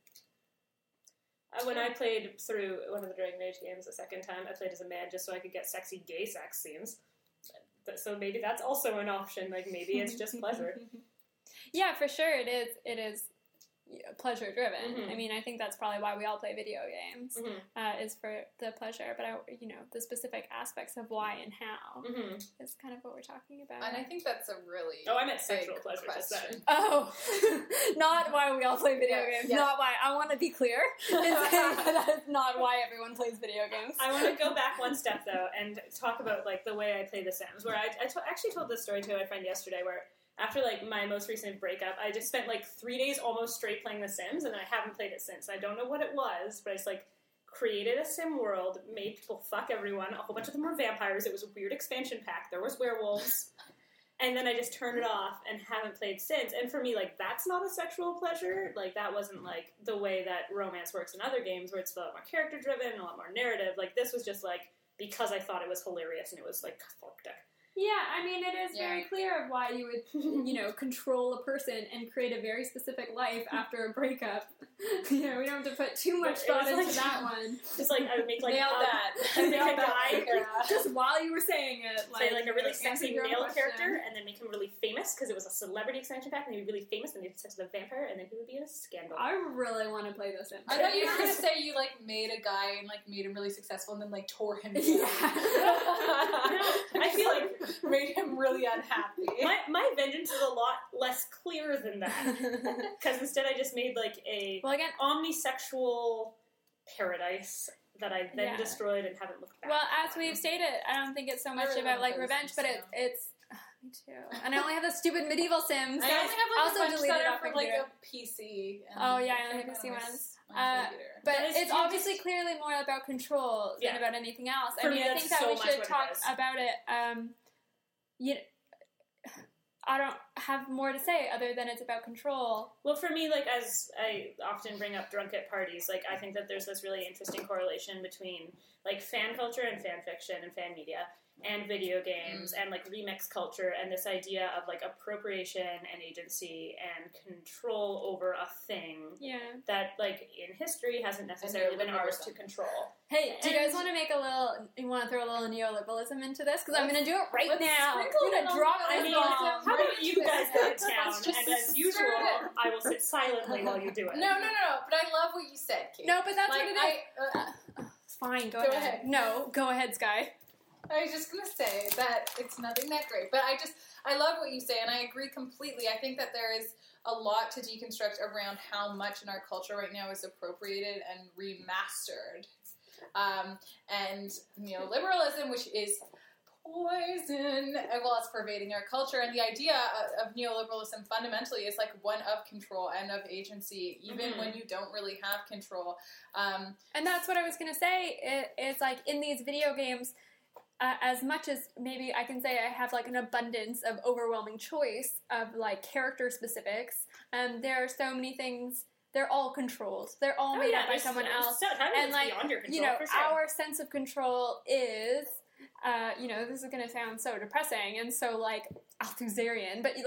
When I played through one of the Dragon Age games the second time, I played as a man just so I could get sexy gay sex scenes. So maybe that's also an option. Like maybe it's just pleasure. Yeah, for sure. It is pleasure driven. Mm-hmm. I mean, I think that's probably why we all play video games, is for the pleasure. But the specific aspects of why and how is kind of what we're talking about. And I think that's a really I meant sexual pleasure just then. Oh, not why we all play video games. Yes. Not why. I want to be clear and say that is not why everyone plays video games. I want to go back one step though and talk about like the way I play The Sims. Where I actually told this story to my friend yesterday, where after like my most recent breakup, I just spent like 3 days almost straight playing The Sims, and I haven't played it since. I don't know what it was, but I just like created a sim world, made people fuck everyone. A whole bunch of them were vampires. It was a weird expansion pack. There was werewolves. And then I just turned it off and haven't played since. And for me, like, that's not a sexual pleasure. Like, that wasn't, like, the way that romance works in other games where it's a lot more character-driven and a lot more narrative. Like, this was just, like, because I thought it was hilarious and it was, like, cathartic. Yeah, I mean, it is very clear of why you would, control a person and create a very specific life after a breakup. We don't have to put too much thought into that one. Just like I would make like I'd make a guy just while you were saying it, like a really sexy male character, and then make him really famous because it was a celebrity expansion pack, and he'd be really famous, and he'd have sex with a vampire, and then he would be in a scandal. I really want to play this. I thought you were gonna say you like made a guy and like made him really successful, and then like tore him down. Yeah. I feel like made him really unhappy. My vengeance is a lot less clear than that. Because instead I just made like a omnisexual paradise that I then Yeah. destroyed and haven't looked back Well, on. as we've stated, I don't think it's so much really about wanna like play The revenge, Sims but now. it's me too. And I only have the stupid medieval Sims. I only have like also a bunch deleted that are off my for like computer. a PC. And Oh, yeah, I I only think have PC on my ones. my computer. But Guys, it's you obviously just- clearly more about control than Yeah. about anything else. For I mean, me, I that's think that so we much should what it talk is. about it. I don't have more to say other than it's about control. Well, for me, like, as I often bring up drunk at parties, like, I think that there's this really interesting correlation between, like, fan culture and fan fiction and fan media and video games and, like, remix culture and this idea of, like, appropriation and agency and control over a thing Yeah. that, like, in history hasn't necessarily been ours to neoliberalism. control. Hey, do you guys And- want to make a little? You want to throw a little neoliberalism into this? Because I'm Let's- going to do it right let's now. sprinkle I'm it going to on drop the- I this mean, bomb. how about you guys go to town, Let's just and as usual, stir it. I will sit silently while you do it. No. But I love what you said, Kate. No, but that's like, what it is. Fine, go Go ahead. ahead. No, go ahead, Sky. I was just gonna say that it's nothing that great, but I love what you say, and I agree completely. I think that there is a lot to deconstruct around how much in our culture right now is appropriated and remastered, and neoliberalism, which is poison, well, it's pervading our culture, and the idea of neoliberalism fundamentally is like one of control and of agency, even when you don't really have control. And that's what I was going to say. It's like in these video games, as much as maybe I can say I have like an abundance of overwhelming choice of like character specifics, there are so many things. They're all controlled. They're all made up by someone else. And like, beyond your control, for sure. Our sense of control is, this is going to sound so depressing and so like Althusserian, but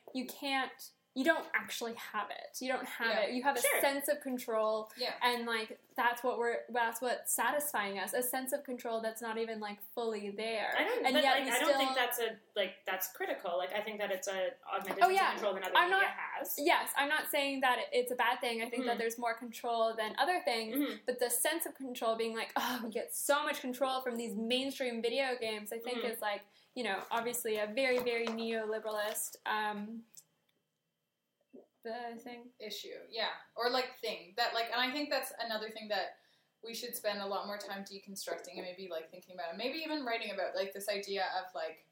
you don't actually have it. You don't have it. You have a sense of control, and like that's what's satisfying us. A sense of control that's not even like fully there. I don't think that's critical. Like I think that it's a augmented sense of control than other media has. Yes, I'm not saying that it's a bad thing. I think that there's more control than other things, but the sense of control being like, oh, we get so much control from these mainstream video games, I think is like, obviously a very, very neoliberalist the thing issue, or like thing that like, and I think that's another thing that we should spend a lot more time deconstructing and maybe like thinking about, and maybe even writing about, like this idea of like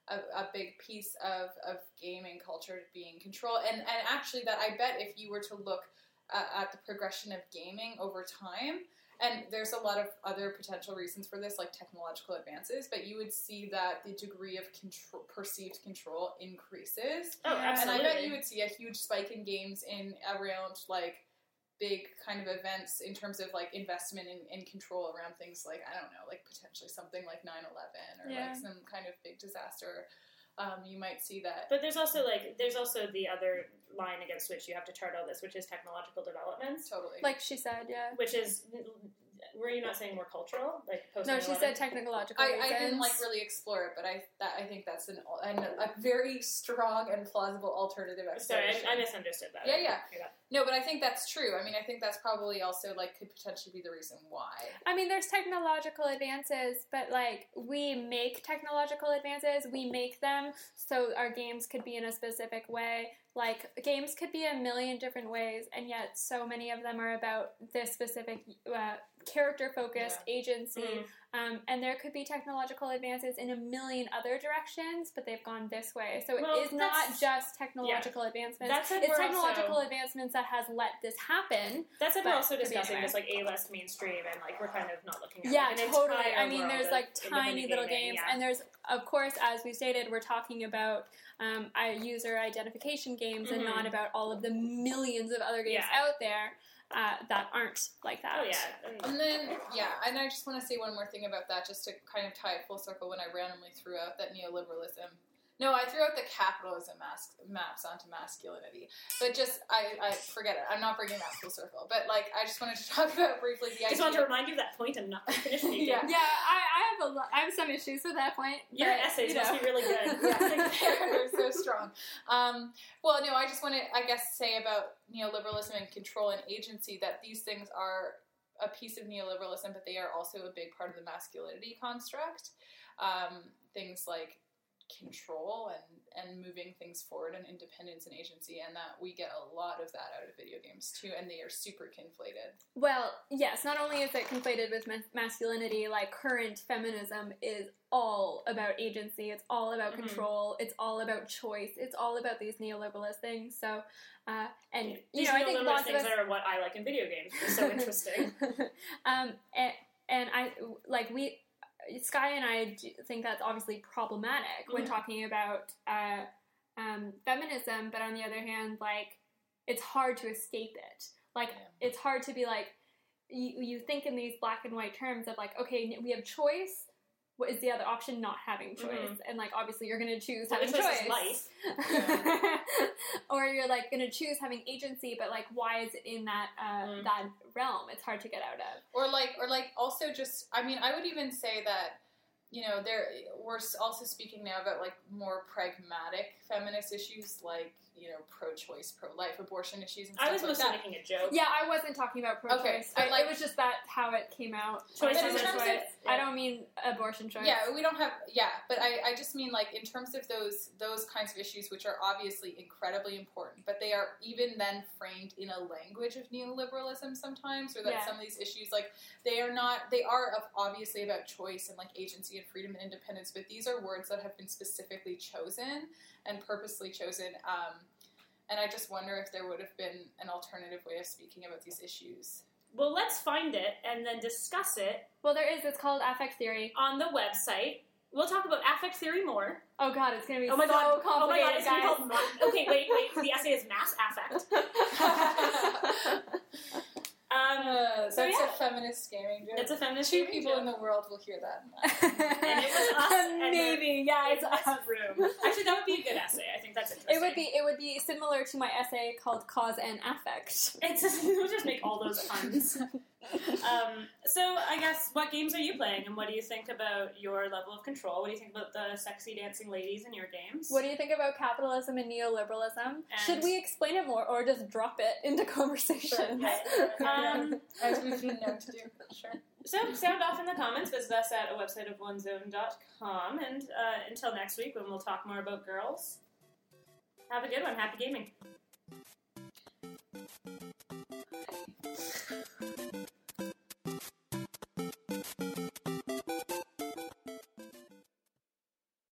a big piece of gaming culture being control, and actually that I bet if you were to look at the progression of gaming over time. And there's a lot of other potential reasons for this, like technological advances, but you would see that the degree of perceived control increases. Oh, absolutely. And I bet you would see a huge spike in games in around, like, big kind of events in terms of, like, investment in control around things like, I don't know, like potentially something like 9/11 or like some kind of big disaster. You might see that. But there's also the other line against which you have to chart all this, which is technological developments. Totally. like she said, Which is, were you not saying more cultural? Like post No, she said technological I reasons. didn't like really explore it, but I think that's a very strong and plausible alternative Sorry, explanation. I misunderstood that. Yeah. No, but I think that's true. I mean, I think that's probably also like could potentially be the reason why. I mean, there's technological advances, but like we make technological advances, we make them so our games could be in a specific way. Like games could be a million different ways, and yet so many of them are about this specific character-focused agency. And there could be technological advances in a million other directions, but they've gone this way. So it is not just technological advancements. It's technological advancements that has let this happen. That's what we're also discussing, this like A-list mainstream, and like we're kind of not looking at like, an totally. entire I mean, there's world like of tiny little gaming, games, and there's, of course, as we stated, we're talking about user identification games and not about all of the millions of other games out there that aren't like that. Oh yeah. And then, and I just want to say one more thing about that, just to kind of tie it full circle when I randomly threw out that neoliberalism. No, I threw out the capitalism maps onto masculinity. But just, I forget it. I'm not bringing that full circle. But, like, I just wanted to talk about briefly the idea. I just wanted to remind you of that point and not finish speaking. Yeah, I have some issues with that point. Your essays must be really good. They're so strong. Well, no, I just want to, I guess, say about neoliberalism and control and agency that these things are a piece of neoliberalism, but they are also a big part of the masculinity construct. Things like control and moving things forward and independence and agency, and that we get a lot of that out of video games too, and they are super conflated. Well, yes, not only is it conflated with masculinity, like current feminism is all about agency, it's all about control, it's all about choice, it's all about these neoliberalist things. So, and these I think lots things of us are what I like in video games. It's so interesting. and I like Sky and I think that's obviously problematic when talking about feminism, but on the other hand, like, it's hard to escape it. Like, it's hard to be like, you think in these black and white terms of like, okay, we have choice. What is the other option? Not having choice. And like, obviously you're going to choose having choice. Life. Or you're like going to choose having agency, but like, why is it in that that realm? It's hard to get out of. Or like also just, I mean, I would even say that, you know, we're also speaking now about like more pragmatic feminist issues, like, you know, pro-choice, pro-life, abortion issues and stuff. I was mostly making a joke. Yeah, I wasn't talking about pro-choice. Okay, It was just that how it came out. Choice in terms of, I don't mean abortion choice. Yeah, we don't have, but I just mean like in terms of those kinds of issues, which are obviously incredibly important, but they are even then framed in a language of neoliberalism sometimes, or that some of these issues, like, they are obviously about choice and like agency and freedom and independence, but these are words that have been specifically chosen and purposely chosen, and I just wonder if there would have been an alternative way of speaking about these issues. Well, let's find it and then discuss it. Well, there is. It's called affect theory. On the website. We'll talk about affect theory more. Oh god, it's going to be so complicated, oh my god, it's going to be called... Okay, wait. The essay is mass affect. That's a feminist scamming joke. It's a feminist Two scamming people joke. in the world will hear that. And it was us. Maybe, it's us. Room. Actually, that would be a good essay. I think that's interesting. It would be similar to my essay called Cause and Affect. We'll just make all those puns. So I guess, what games are you playing, and what do you think about your level of control? What do you think about the sexy dancing ladies in your games? What do you think about capitalism and neoliberalism? Should we explain it more, or just drop it into conversation? As we've been known to do, sure. So sound off in the comments. Visit us at a website of onezone.com, and until next week when we'll talk more about girls, have a good one. Happy gaming.